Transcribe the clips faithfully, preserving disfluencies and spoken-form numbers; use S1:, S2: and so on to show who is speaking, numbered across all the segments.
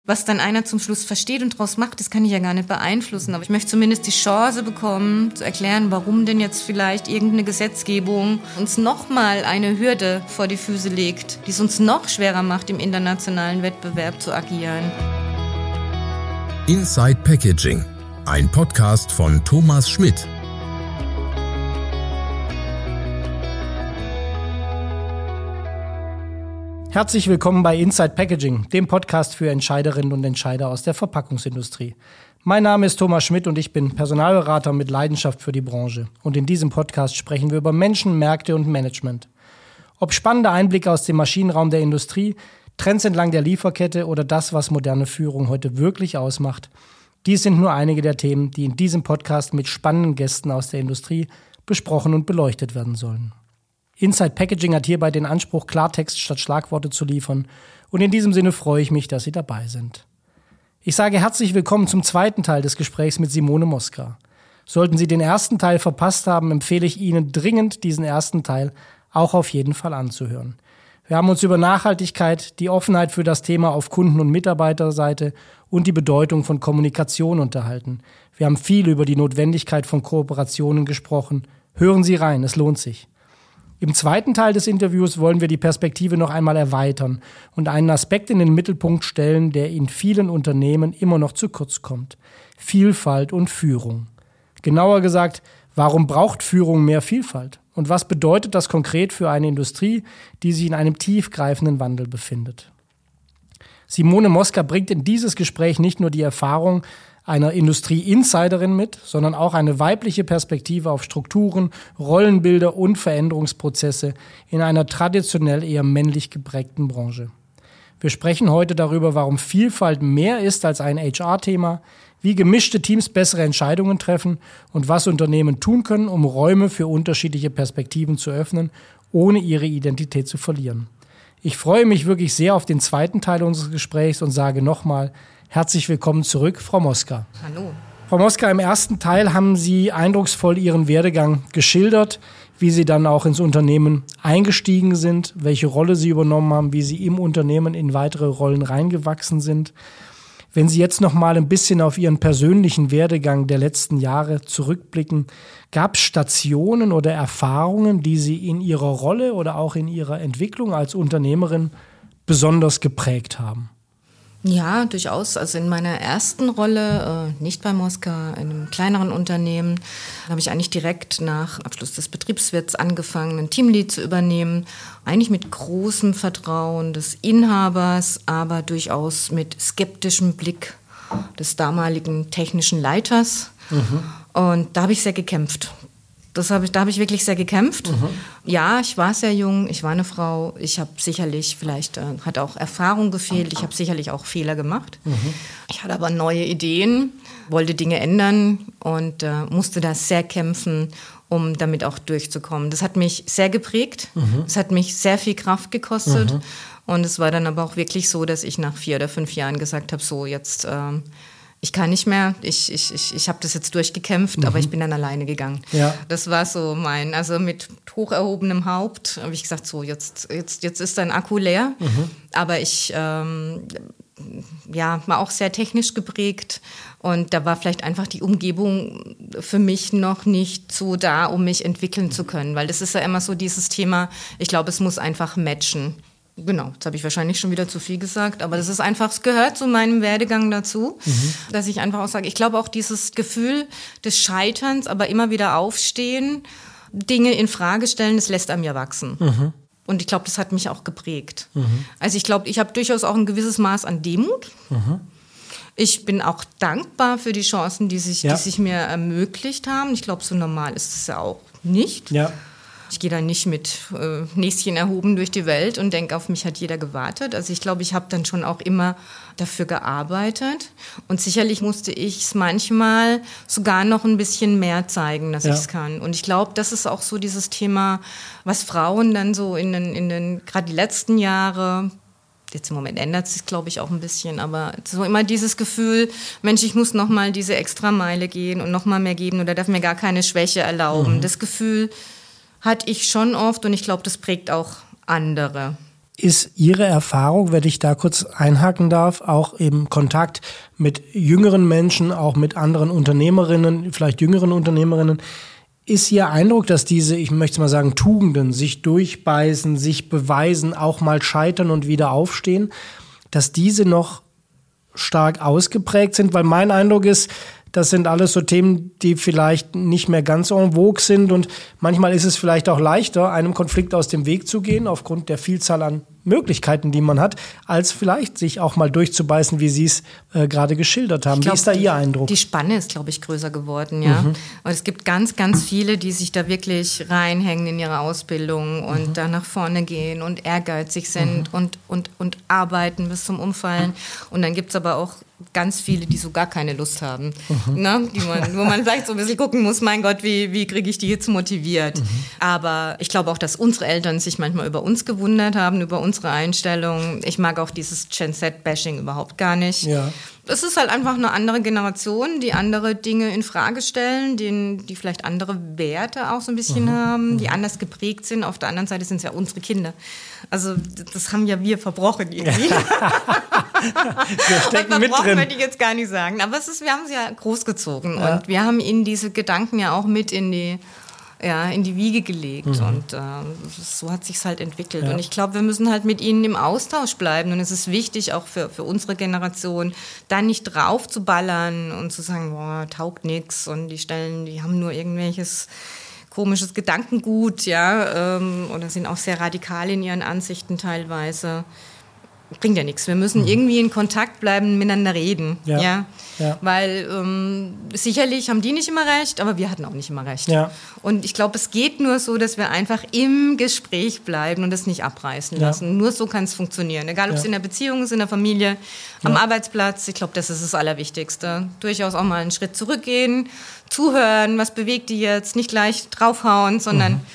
S1: Was dann einer zum Schluss versteht und daraus macht, das kann ich ja gar nicht beeinflussen. Aber ich möchte zumindest die Chance bekommen, zu erklären, warum denn jetzt vielleicht irgendeine Gesetzgebung uns nochmal eine Hürde vor die Füße legt, die es uns noch schwerer macht, im internationalen Wettbewerb zu agieren.
S2: Inside Packaging, ein Podcast von Thomas Schmidt.
S3: Herzlich willkommen bei Inside Packaging, dem Podcast für Entscheiderinnen und Entscheider aus der Verpackungsindustrie. Mein Name ist Thomas Schmidt und ich bin Personalberater mit Leidenschaft für die Branche. Und in diesem Podcast sprechen wir über Menschen, Märkte und Management. Ob spannende Einblicke aus dem Maschinenraum der Industrie, Trends entlang der Lieferkette oder das, was moderne Führung heute wirklich ausmacht. Dies sind nur einige der Themen, die in diesem Podcast mit spannenden Gästen aus der Industrie besprochen und beleuchtet werden sollen. Inside Packaging hat hierbei den Anspruch, Klartext statt Schlagworte zu liefern. Und in diesem Sinne freue ich mich, dass Sie dabei sind. Ich sage herzlich willkommen zum zweiten Teil des Gesprächs mit Simone Mosca. Sollten Sie den ersten Teil verpasst haben, empfehle ich Ihnen dringend, diesen ersten Teil auch auf jeden Fall anzuhören. Wir haben uns über Nachhaltigkeit, die Offenheit für das Thema auf Kunden- und Mitarbeiterseite und die Bedeutung von Kommunikation unterhalten. Wir haben viel über die Notwendigkeit von Kooperationen gesprochen. Hören Sie rein, es lohnt sich. Im zweiten Teil des Interviews wollen wir die Perspektive noch einmal erweitern und einen Aspekt in den Mittelpunkt stellen, der in vielen Unternehmen immer noch zu kurz kommt. Vielfalt und Führung. Genauer gesagt, warum braucht Führung mehr Vielfalt? Und was bedeutet das konkret für eine Industrie, die sich in einem tiefgreifenden Wandel befindet? Simone Mosca bringt in dieses Gespräch nicht nur die Erfahrung einer Industrie-Insiderin mit, sondern auch eine weibliche Perspektive auf Strukturen, Rollenbilder und Veränderungsprozesse in einer traditionell eher männlich geprägten Branche. Wir sprechen heute darüber, warum Vielfalt mehr ist als ein H R-Thema, wie gemischte Teams bessere Entscheidungen treffen und was Unternehmen tun können, um Räume für unterschiedliche Perspektiven zu öffnen, ohne ihre Identität zu verlieren. Ich freue mich wirklich sehr auf den zweiten Teil unseres Gesprächs und sage nochmal, herzlich willkommen zurück, Frau Mosca.
S1: Hallo.
S3: Frau Mosca, im ersten Teil haben Sie eindrucksvoll Ihren Werdegang geschildert, wie Sie dann auch ins Unternehmen eingestiegen sind, welche Rolle Sie übernommen haben, wie Sie im Unternehmen in weitere Rollen reingewachsen sind. Wenn Sie jetzt noch mal ein bisschen auf Ihren persönlichen Werdegang der letzten Jahre zurückblicken, gab es Stationen oder Erfahrungen, die Sie in Ihrer Rolle oder auch in Ihrer Entwicklung als Unternehmerin besonders geprägt haben?
S1: Ja, durchaus. Also in meiner ersten Rolle, äh, nicht bei Mosca, in einem kleineren Unternehmen, habe ich eigentlich direkt nach Abschluss des Betriebswirts angefangen, ein Teamlead zu übernehmen. Eigentlich mit großem Vertrauen des Inhabers, aber durchaus mit skeptischem Blick des damaligen technischen Leiters. Mhm. Und da habe ich sehr gekämpft. Das habe ich, da habe ich wirklich sehr gekämpft. Mhm. Ja, ich war sehr jung, ich war eine Frau. Ich habe sicherlich, vielleicht äh, hat auch Erfahrung gefehlt. Ich habe sicherlich auch Fehler gemacht. Mhm. Ich hatte aber neue Ideen, wollte Dinge ändern und äh, musste da sehr kämpfen, um damit auch durchzukommen. Das hat mich sehr geprägt. Mhm. Es hat mich sehr viel Kraft gekostet. Mhm. Und es war dann aber auch wirklich so, dass ich nach vier oder fünf Jahren gesagt habe, so jetzt... Äh, Ich kann nicht mehr, ich, ich, ich, ich habe das jetzt durchgekämpft, mhm. aber ich bin dann alleine gegangen. Ja. Das war so mein, also mit hoch erhobenem Haupt habe ich gesagt, so jetzt, jetzt, jetzt ist dein Akku leer. Mhm. Aber ich ähm, ja, war auch sehr technisch geprägt und da war vielleicht einfach die Umgebung für mich noch nicht so da, um mich entwickeln zu können. Weil das ist ja immer so dieses Thema, ich glaube, es muss einfach matchen. Genau, jetzt habe ich wahrscheinlich schon wieder zu viel gesagt, aber das ist einfach, es gehört zu meinem Werdegang dazu, mhm. dass ich einfach auch sage, ich glaube auch dieses Gefühl des Scheiterns, aber immer wieder aufstehen, Dinge in Frage stellen, das lässt einem ja wachsen. Mhm. Und ich glaube, das hat mich auch geprägt. Mhm. Also ich glaube, ich habe durchaus auch ein gewisses Maß an Demut. Mhm. Ich bin auch dankbar für die Chancen, die sich, ja. die sich mir ermöglicht haben. Ich glaube, so normal ist es ja auch nicht. Ja. Ich gehe da nicht mit äh, Näschen erhoben durch die Welt und denke, auf mich hat jeder gewartet. Also ich glaube, ich habe dann schon auch immer dafür gearbeitet. Und sicherlich musste ich es manchmal sogar noch ein bisschen mehr zeigen, dass ja. ich es kann. Und ich glaube, das ist auch so dieses Thema, was Frauen dann so in den, in den gerade die letzten Jahre... Jetzt im Moment ändert es sich, glaube ich, auch ein bisschen, aber so immer dieses Gefühl, Mensch, ich muss noch mal diese Extrameile gehen und noch mal mehr geben oder darf mir gar keine Schwäche erlauben. Mhm. Das Gefühl hatte ich schon oft und ich glaube, das prägt auch andere.
S3: ist Ihre Erfahrung, wenn ich da kurz einhaken darf, auch im Kontakt mit jüngeren Menschen, auch mit anderen Unternehmerinnen, vielleicht jüngeren Unternehmerinnen, ist Ihr Eindruck, dass diese, ich möchte mal sagen, Tugenden, sich durchbeißen, sich beweisen, auch mal scheitern und wieder aufstehen, dass diese noch stark ausgeprägt sind? Weil mein Eindruck ist, das sind alles so Themen, die vielleicht nicht mehr ganz en vogue sind und manchmal ist es vielleicht auch leichter, einem Konflikt aus dem Weg zu gehen, aufgrund der Vielzahl an Möglichkeiten, die man hat, als vielleicht sich auch mal durchzubeißen, wie Sie es äh, gerade geschildert haben.
S1: Glaub,
S3: wie ist da Ihr Eindruck?
S1: Die Spanne ist, glaube ich, größer geworden, ja. Mhm. Und es gibt ganz, ganz viele, die sich da wirklich reinhängen in ihre Ausbildung und mhm. da nach vorne gehen und ehrgeizig sind mhm. und, und, und arbeiten bis zum Umfallen. Und dann gibt es aber auch ganz viele, die so gar keine Lust haben, mhm. ne? die man, wo man vielleicht so ein bisschen gucken muss, mein Gott, wie, wie kriege ich die jetzt motiviert? Mhm. Aber ich glaube auch, dass unsere Eltern sich manchmal über uns gewundert haben, über unsere Einstellung. Ich mag auch dieses Gen-Z-Bashing überhaupt gar nicht. Ja. Es ist halt einfach eine andere Generation, die andere Dinge in Frage stellen, die, die vielleicht andere Werte auch so ein bisschen mhm. haben, die anders geprägt sind. Auf der anderen Seite sind es ja unsere Kinder. Also das haben ja wir verbrochen irgendwie. Wir stecken mit drin. Würde ich jetzt gar nicht sagen. Aber es ist, wir haben sie ja großgezogen ja. und wir haben ihnen diese Gedanken ja auch mit in die Ja, in die Wiege gelegt mhm. und äh, so hat sich's halt entwickelt. Ja. Und ich glaube, wir müssen halt mit ihnen im Austausch bleiben und es ist wichtig, auch für, für unsere Generation, da nicht drauf zu ballern und zu sagen, boah, taugt nix und die Stellen, die haben nur irgendwelches komisches Gedankengut, ja, ähm, oder sind auch sehr radikal in ihren Ansichten teilweise. Bringt ja nichts. Wir müssen mhm. irgendwie in Kontakt bleiben, miteinander reden. Ja. Ja? Ja. Weil ähm, sicherlich haben die nicht immer recht, aber wir hatten auch nicht immer recht. Ja. Und ich glaube, es geht nur so, dass wir einfach im Gespräch bleiben und das nicht abreißen ja. lassen. Nur so kann es funktionieren. Egal, ob es ja. in der Beziehung ist, in der Familie, am ja. Arbeitsplatz. Ich glaube, das ist das Allerwichtigste. Durchaus auch mal einen Schritt zurückgehen, zuhören, was bewegt die jetzt, nicht gleich draufhauen, sondern mhm.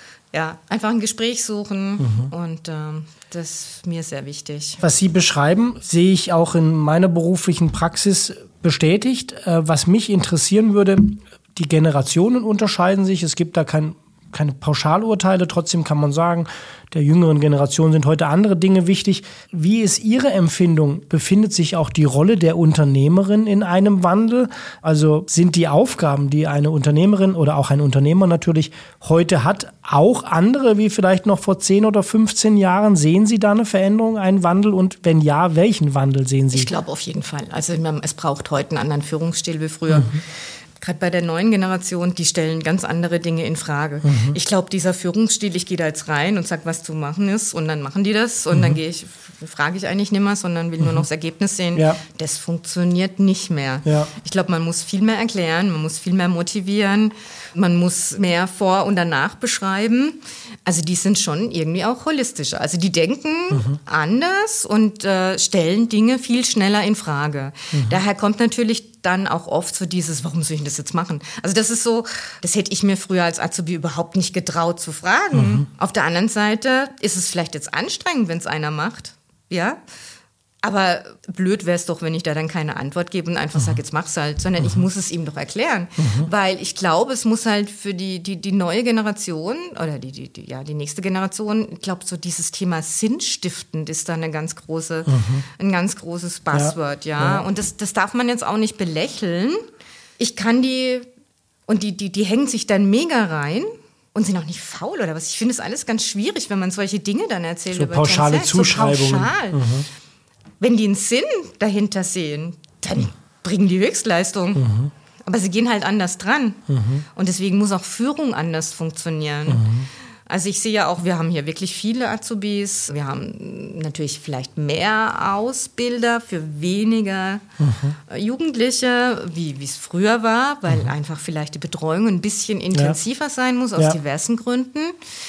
S1: ja, einfach ein Gespräch suchen mhm. und ähm, das ist mir sehr wichtig.
S3: Was Sie beschreiben, sehe ich auch in meiner beruflichen Praxis bestätigt. Äh, was mich interessieren würde, die Generationen unterscheiden sich. Es gibt da kein, keine Pauschalurteile. Trotzdem kann man sagen, der jüngeren Generation sind heute andere Dinge wichtig. Wie ist Ihre Empfindung? Befindet sich auch die Rolle der Unternehmerin in einem Wandel? Also sind die Aufgaben, die eine Unternehmerin oder auch ein Unternehmer natürlich heute hat, auch andere wie vielleicht noch vor zehn oder fünfzehn Jahren? Sehen Sie da eine Veränderung, einen Wandel? Und wenn ja, welchen Wandel sehen Sie?
S1: Ich glaube auf jeden Fall. Also es braucht heute einen anderen Führungsstil wie früher. Mhm. Gerade bei der neuen Generation, die stellen ganz andere Dinge in Frage. Mhm. Ich glaube, dieser Führungsstil, ich gehe da jetzt rein und sage, was zu machen ist und dann machen die das und mhm. dann gehe ich, frage ich eigentlich nicht mehr, sondern will mhm. nur noch das Ergebnis sehen. Ja. Das funktioniert nicht mehr. Ja. Ich glaube, man muss viel mehr erklären, man muss viel mehr motivieren, man muss mehr vor und danach beschreiben. Also die sind schon irgendwie auch holistischer. Also die denken mhm. anders und äh, stellen Dinge viel schneller in Frage. Mhm. Daher kommt natürlich dann auch oft so dieses, warum soll ich das jetzt machen? Also das ist so, das hätte ich mir früher als Azubi überhaupt nicht getraut zu fragen. Mhm. Auf der anderen Seite ist es vielleicht jetzt anstrengend, wenn es einer macht, ja. Aber blöd wäre es doch, wenn ich da dann keine Antwort gebe und einfach mhm. sage, jetzt mach's halt, sondern mhm. ich muss es ihm doch erklären. Mhm. Weil ich glaube, es muss halt für die, die, die neue Generation oder die, die, die, ja, die nächste Generation, ich glaube, so dieses Thema sinnstiftend ist da eine ganz große, mhm. ein ganz großes Buzzword, ja. ja. ja. Und das, das darf man jetzt auch nicht belächeln. Ich kann die, und die, die, die hängen sich dann mega rein. Und sind auch nicht faul oder was. Ich finde es alles ganz schwierig, wenn man solche Dinge dann erzählt.
S3: So
S1: über
S3: pauschale Zuschreibungen. So pauschal. Mhm.
S1: Wenn die einen Sinn dahinter sehen, dann bringen die Höchstleistung. Mhm. Aber sie gehen halt anders dran. Mhm. Und deswegen muss auch Führung anders funktionieren. Mhm. Also ich sehe ja auch, wir haben hier wirklich viele Azubis. Wir haben natürlich vielleicht mehr Ausbilder für weniger mhm. Jugendliche, wie es früher war, weil mhm. einfach vielleicht die Betreuung ein bisschen intensiver ja. sein muss, aus ja. diversen Gründen.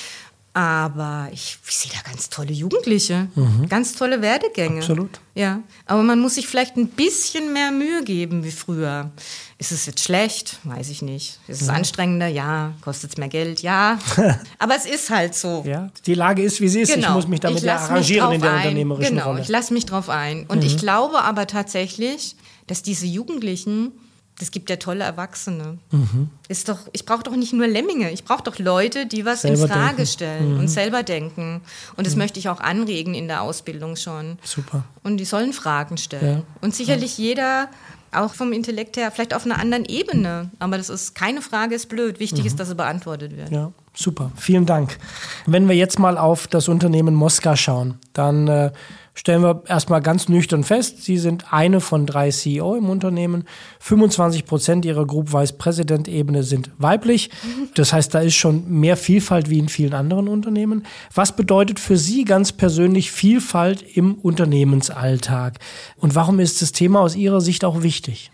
S1: Aber ich, ich sehe da ganz tolle Jugendliche, mhm. ganz tolle Werdegänge.
S3: Absolut.
S1: Ja, aber man muss sich vielleicht ein bisschen mehr Mühe geben wie früher. Ist es jetzt schlecht? Weiß ich nicht. Ist es ja. anstrengender? Ja. Kostet es mehr Geld? Ja. Aber es ist halt so.
S3: Ja. Die Lage ist, wie sie ist. Genau. Ich muss mich damit ja arrangieren in der ein. unternehmerischen
S1: genau.
S3: Rolle.
S1: Ich lasse mich drauf ein. Und mhm. ich glaube aber tatsächlich, dass diese Jugendlichen, Es gibt ja tolle Erwachsene. Mhm. Ist doch, ich brauche doch nicht nur Lemminge, ich brauche doch Leute, die was selber in Frage denken. stellen mhm. und selber denken. Und das mhm. möchte ich auch anregen in der Ausbildung schon.
S3: Super.
S1: Und die sollen Fragen stellen. Ja. Und sicherlich ja. jeder, auch vom Intellekt her, vielleicht auf einer anderen Ebene. Aber das ist, keine Frage ist blöd. Wichtig mhm. ist, dass sie beantwortet wird.
S3: Ja, super. Vielen Dank. Wenn wir jetzt mal auf das Unternehmen Mosca schauen, dann äh, stellen wir erstmal ganz nüchtern fest, Sie sind eine von drei C E O im Unternehmen. fünfundzwanzig Prozent Ihrer Group Vice President Ebene sind weiblich. Das heißt, da ist schon mehr Vielfalt wie in vielen anderen Unternehmen. Was bedeutet für Sie ganz persönlich Vielfalt im Unternehmensalltag? Und warum ist das Thema aus Ihrer Sicht auch wichtig?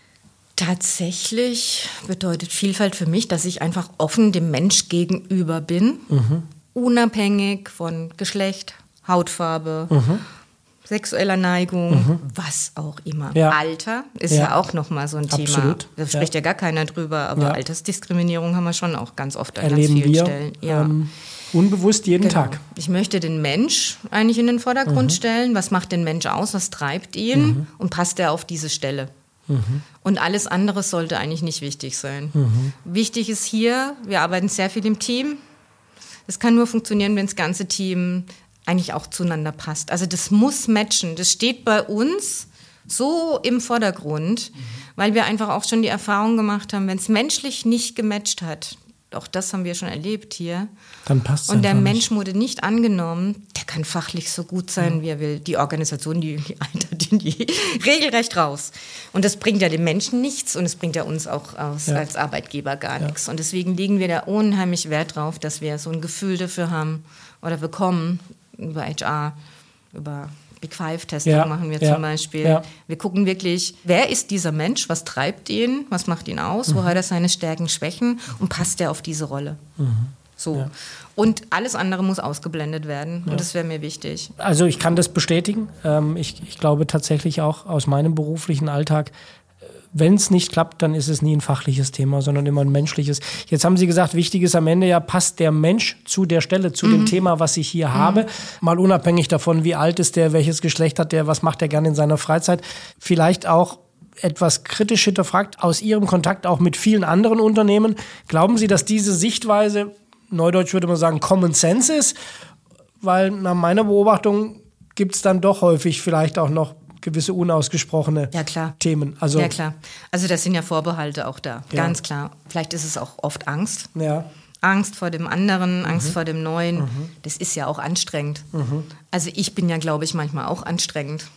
S1: Tatsächlich bedeutet Vielfalt für mich, dass ich einfach offen dem Mensch gegenüber bin, mhm. unabhängig von Geschlecht, Hautfarbe, mhm. sexueller Neigung, mhm. was auch immer. Ja. Alter ist ja, ja auch nochmal so ein
S3: Absolut.
S1: Thema. Da spricht ja. ja gar keiner drüber, aber ja. Altersdiskriminierung haben wir schon auch ganz oft an
S3: Erleben
S1: ganz vielen
S3: wir,
S1: Stellen. Ja.
S3: Ähm, unbewusst jeden
S1: genau.
S3: Tag.
S1: Ich möchte den Mensch eigentlich in den Vordergrund mhm. stellen. Was macht den Mensch aus? Was treibt ihn? Mhm. Und passt er auf diese Stelle? Mhm. Und alles andere sollte eigentlich nicht wichtig sein. Mhm. Wichtig ist hier, wir arbeiten sehr viel im Team. Es kann nur funktionieren, wenn das ganze Team eigentlich auch zueinander passt. Also das muss matchen. Das steht bei uns so im Vordergrund, mhm. weil wir einfach auch schon die Erfahrung gemacht haben, wenn es menschlich nicht gematcht hat, auch das haben wir schon erlebt hier,
S3: dann passt es
S1: und der Mensch
S3: nicht.
S1: wurde nicht angenommen, der kann fachlich so gut sein, mhm. wie er will. Die Organisation, die, die altert in die regelrecht raus. Und das bringt ja dem Menschen nichts und es bringt ja uns auch aus, ja. als Arbeitgeber gar ja. nichts. Und deswegen legen wir da unheimlich Wert drauf, dass wir so ein Gefühl dafür haben oder bekommen, über H R, über Big Five-Testing ja, machen wir ja, zum Beispiel. Ja. Wir gucken wirklich, wer ist dieser Mensch, was treibt ihn, was macht ihn aus, mhm. wo hat er seine Stärken, Schwächen und passt er auf diese Rolle. Mhm. So. Ja. Und alles andere muss ausgeblendet werden ja. und das wäre mir wichtig.
S3: Also ich kann das bestätigen. Ich, ich glaube tatsächlich auch aus meinem beruflichen Alltag, wenn es nicht klappt, dann ist es nie ein fachliches Thema, sondern immer ein menschliches. Jetzt haben Sie gesagt, wichtig ist am Ende ja, passt der Mensch zu der Stelle, zu mhm. dem Thema, was ich hier mhm. habe. Mal unabhängig davon, wie alt ist der, welches Geschlecht hat der, was macht er gerne in seiner Freizeit. Vielleicht auch etwas kritisch hinterfragt, aus Ihrem Kontakt auch mit vielen anderen Unternehmen. Glauben Sie, dass diese Sichtweise, neudeutsch würde man sagen, Common Sense ist? Weil nach meiner Beobachtung gibt es dann doch häufig vielleicht auch noch gewisse unausgesprochene
S1: ja, klar.
S3: Themen. Also,
S1: ja, klar. Also das sind ja Vorbehalte auch da, ja. ganz klar. Vielleicht ist es auch oft Angst.
S3: Ja.
S1: Angst vor dem anderen, Angst
S3: mhm.
S1: vor dem Neuen.
S3: Mhm.
S1: Das ist ja auch anstrengend.
S3: Mhm.
S1: Also ich bin ja, glaube ich, manchmal auch anstrengend.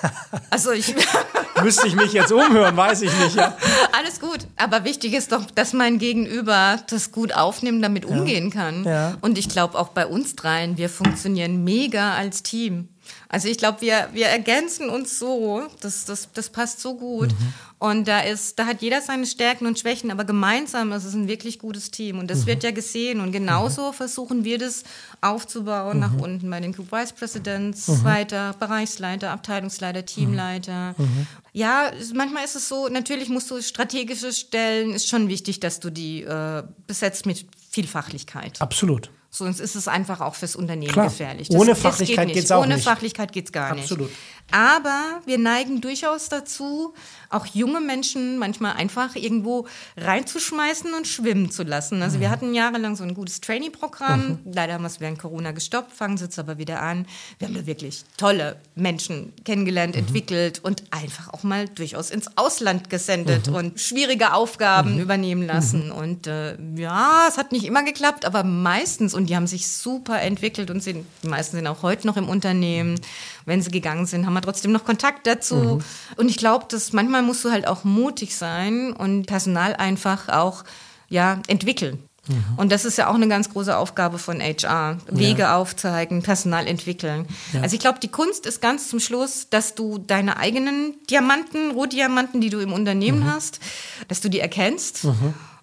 S1: Also ich
S3: müsste ich mich jetzt umhören, weiß ich nicht. Ja.
S1: Alles gut, aber wichtig ist doch, dass mein Gegenüber das gut aufnimmt, damit ja. umgehen kann. Ja. Und ich glaube auch bei uns dreien, wir funktionieren mega als Team. Also ich glaube, wir, wir ergänzen uns so, das, das, das passt so gut. Mhm. Und da ist, da hat jeder seine Stärken und Schwächen, aber gemeinsam ist es ein wirklich gutes Team. Und das mhm. wird ja gesehen. Und genauso mhm. versuchen wir das aufzubauen, mhm. nach unten bei den Group Vice Presidents, mhm. weiter, Bereichsleiter, Abteilungsleiter, Teamleiter. Mhm. Ja, manchmal ist es so, natürlich musst du strategische Stellen, ist schon wichtig, dass du die äh, besetzt mit viel Fachlichkeit.
S3: Absolut.
S1: Sonst ist es einfach auch fürs Unternehmen
S3: Klar.
S1: gefährlich. Das,
S3: Ohne Fachlichkeit geht es auch
S1: Ohne
S3: nicht.
S1: Ohne Fachlichkeit geht es gar nicht.
S3: Absolut.
S1: Aber wir neigen durchaus dazu, auch junge Menschen manchmal einfach irgendwo reinzuschmeißen und schwimmen zu lassen. Also mhm. wir hatten jahrelang so ein gutes Trainee-Programm. Mhm. Leider haben wir es während Corona gestoppt, fangen sie jetzt aber wieder an. Wir haben da wirklich tolle Menschen kennengelernt, mhm. entwickelt und einfach auch mal durchaus ins Ausland gesendet mhm. und schwierige Aufgaben mhm. übernehmen lassen. Mhm. Und äh, ja, es hat nicht immer geklappt, aber meistens, und die haben sich super entwickelt und sind, die meisten sind auch heute noch im Unternehmen. Wenn sie gegangen sind, haben wir trotzdem noch Kontakt dazu. Mhm. Und ich glaube, dass manchmal musst du halt auch mutig sein und Personal einfach auch ja, entwickeln. Mhm. Und das ist ja auch eine ganz große Aufgabe von H R. Wege ja. aufzeigen, Personal entwickeln. Ja. Also ich glaube, die Kunst ist ganz zum Schluss, dass du deine eigenen Diamanten, Rohdiamanten, die du im Unternehmen mhm. hast, dass du die erkennst. Mhm.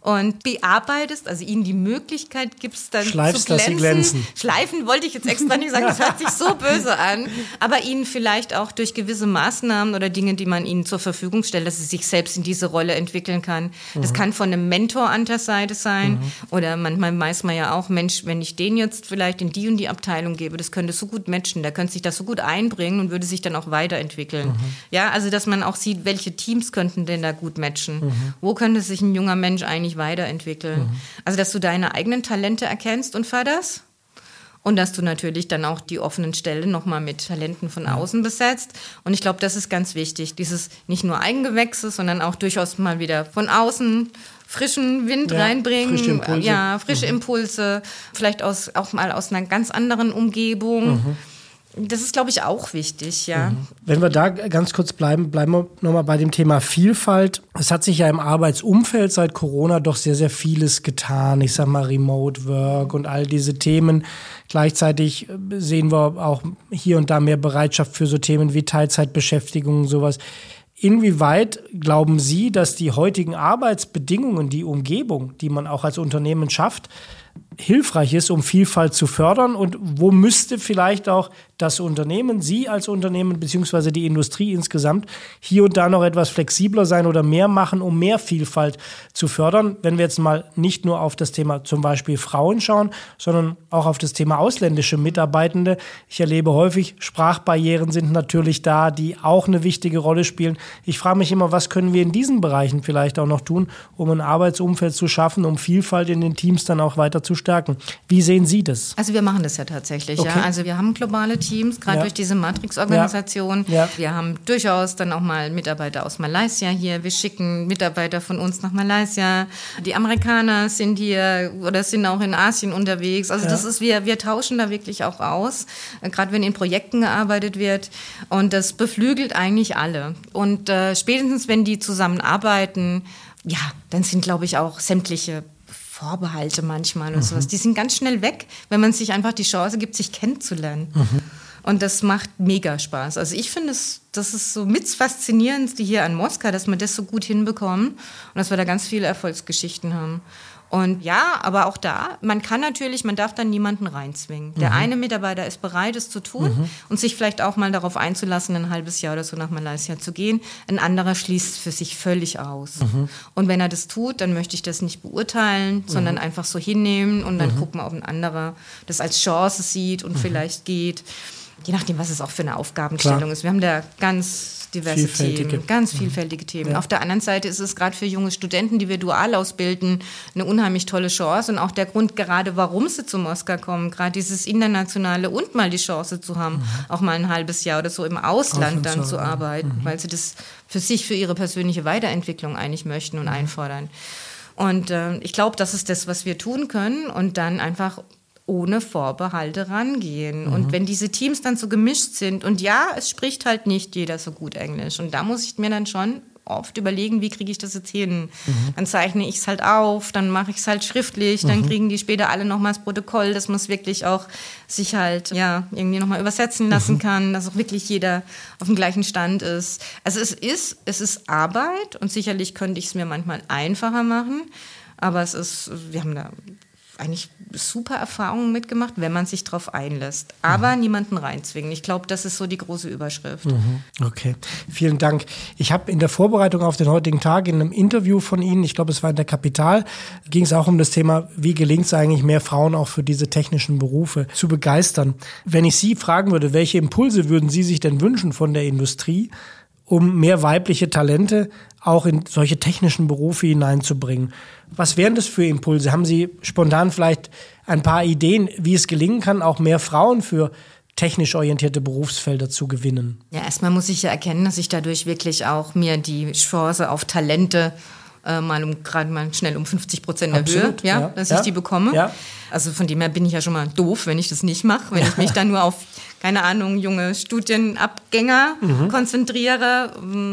S1: und bearbeitest, also ihnen die Möglichkeit gibst, dann
S3: Schleifst,
S1: zu glänzen.
S3: dass sie glänzen.
S1: Schleifen wollte ich jetzt extra nicht sagen, das hört sich so böse an, aber ihnen vielleicht auch durch gewisse Maßnahmen oder Dinge, die man ihnen zur Verfügung stellt, dass sie sich selbst in diese Rolle entwickeln kann. Mhm. Das kann von einem Mentor an der Seite sein mhm. oder manchmal weiß man ja auch, Mensch, wenn ich den jetzt vielleicht in die und die Abteilung gebe, das könnte so gut matchen, der könnte sich das so gut einbringen und würde sich dann auch weiterentwickeln. Mhm. Ja, also dass man auch sieht, welche Teams könnten denn da gut matchen. Mhm. Wo könnte sich ein junger Mensch eigentlich weiterentwickeln? Mhm. Also dass du deine eigenen Talente erkennst und förderst. Und dass du natürlich dann auch die offenen Stellen nochmal mit Talenten von außen besetzt. Und ich glaube, das ist ganz wichtig. Dieses nicht nur Eigengewächse, sondern auch durchaus mal wieder von außen frischen Wind ja, reinbringen.
S3: Frische Impulse.
S1: Ja, frische mhm. Impulse. Vielleicht aus, auch mal aus einer ganz anderen Umgebung. Mhm. Das ist, glaube ich, auch wichtig, ja.
S3: Wenn wir da ganz kurz bleiben, bleiben wir nochmal bei dem Thema Vielfalt. Es hat sich ja im Arbeitsumfeld seit Corona doch sehr, sehr vieles getan. Ich sag mal Remote Work und all diese Themen. Gleichzeitig sehen wir auch hier und da mehr Bereitschaft für so Themen wie Teilzeitbeschäftigung und sowas. Inwieweit glauben Sie, dass die heutigen Arbeitsbedingungen, die Umgebung, die man auch als Unternehmen schafft, hilfreich ist, um Vielfalt zu fördern? Und wo müsste vielleicht auch das Unternehmen, Sie als Unternehmen beziehungsweise die Industrie insgesamt hier und da noch etwas flexibler sein oder mehr machen, um mehr Vielfalt zu fördern? Wenn wir jetzt mal nicht nur auf das Thema zum Beispiel Frauen schauen, sondern auch auf das Thema ausländische Mitarbeitende. Ich erlebe häufig, Sprachbarrieren sind natürlich da, die auch eine wichtige Rolle spielen. Ich frage mich immer, was können wir in diesen Bereichen vielleicht auch noch tun, um ein Arbeitsumfeld zu schaffen, um Vielfalt in den Teams dann auch weiter zu stärken. Wie sehen Sie das?
S1: Also wir machen das ja tatsächlich.
S3: Okay.
S1: Ja. Also wir haben globale Teams, gerade
S3: ja.
S1: durch diese Matrix-Organisation.
S3: Ja. Ja.
S1: Wir haben durchaus dann auch mal Mitarbeiter aus Malaysia hier. Wir schicken Mitarbeiter von uns nach Malaysia. Die Amerikaner sind hier oder sind auch in Asien unterwegs. Also ja. das ist, wir, wir tauschen da wirklich auch aus, gerade wenn in Projekten gearbeitet wird. Und das beflügelt eigentlich alle. Und äh, spätestens, wenn die zusammenarbeiten, ja, dann sind, glaube ich, auch sämtliche Vorbehalte manchmal und mhm. sowas. Die sind ganz schnell weg, wenn man sich einfach die Chance gibt, sich kennenzulernen. Mhm. Und das macht mega Spaß. Also ich finde, es, das ist so mit das Faszinierendste hier an Mosca, dass wir das so gut hinbekommen und dass wir da ganz viele Erfolgsgeschichten haben. Und ja, aber auch da, man kann natürlich, man darf dann niemanden reinzwingen. Der mhm. eine Mitarbeiter ist bereit, es zu tun mhm. und sich vielleicht auch mal darauf einzulassen, ein halbes Jahr oder so nach Malaysia zu gehen. Ein anderer schließt für sich völlig aus. Mhm. Und wenn er das tut, dann möchte ich das nicht beurteilen, mhm. sondern einfach so hinnehmen und dann mhm. gucken, ob ein anderer das als Chance sieht und mhm. vielleicht geht. Je nachdem, was es auch für eine Aufgabenstellung Klar. ist. Wir haben da ganz diverse Themen, ganz vielfältige Themen. Ja. Auf der anderen Seite ist es gerade für junge Studenten, die wir dual ausbilden, eine unheimlich tolle Chance und auch der Grund gerade, warum sie zu Mosca kommen, gerade dieses Internationale und mal die Chance zu haben, mhm. auch mal ein halbes Jahr oder so im Ausland dann zu arbeiten, mhm. weil sie das für sich, für ihre persönliche Weiterentwicklung eigentlich möchten und mhm. einfordern. Und äh, ich glaube, das ist das, was wir tun können und dann einfach ohne Vorbehalte rangehen. Mhm. Und wenn diese Teams dann so gemischt sind und ja, es spricht halt nicht jeder so gut Englisch und da muss ich mir dann schon oft überlegen, wie kriege ich das jetzt hin? Mhm. Dann zeichne ich es halt auf, dann mache ich es halt schriftlich, dann mhm. kriegen die später alle nochmal das Protokoll, das muss wirklich auch sich halt ja irgendwie nochmal übersetzen lassen mhm. kann, dass auch wirklich jeder auf dem gleichen Stand ist. Also es ist, es ist Arbeit und sicherlich könnte ich es mir manchmal einfacher machen, aber es ist, wir haben da eigentlich super Erfahrungen mitgemacht, wenn man sich drauf einlässt. Aber mhm. niemanden reinzwingen. Ich glaube, das ist so die große Überschrift.
S3: Mhm. Okay, vielen Dank. Ich habe in der Vorbereitung auf den heutigen Tag in einem Interview von Ihnen, ich glaube, es war in der Kapital, ging es auch um das Thema, wie gelingt es eigentlich, mehr Frauen auch für diese technischen Berufe zu begeistern. Wenn ich Sie fragen würde, welche Impulse würden Sie sich denn wünschen von der Industrie, um mehr weibliche Talente auch in solche technischen Berufe hineinzubringen? Was wären das für Impulse? Haben Sie spontan vielleicht ein paar Ideen, wie es gelingen kann, auch mehr Frauen für technisch orientierte Berufsfelder zu gewinnen?
S1: Ja, erstmal muss ich ja erkennen, dass ich dadurch wirklich auch mir die Chance auf Talente äh, mal um gerade mal schnell um fünfzig Prozent erhöhe, ja, ja, dass ja. ich die bekomme. Ja. Also von dem her bin ich ja schon mal doof, wenn ich das nicht mache, wenn ich mich dann nur auf, keine Ahnung, junge Studienabgänger mhm. konzentriere.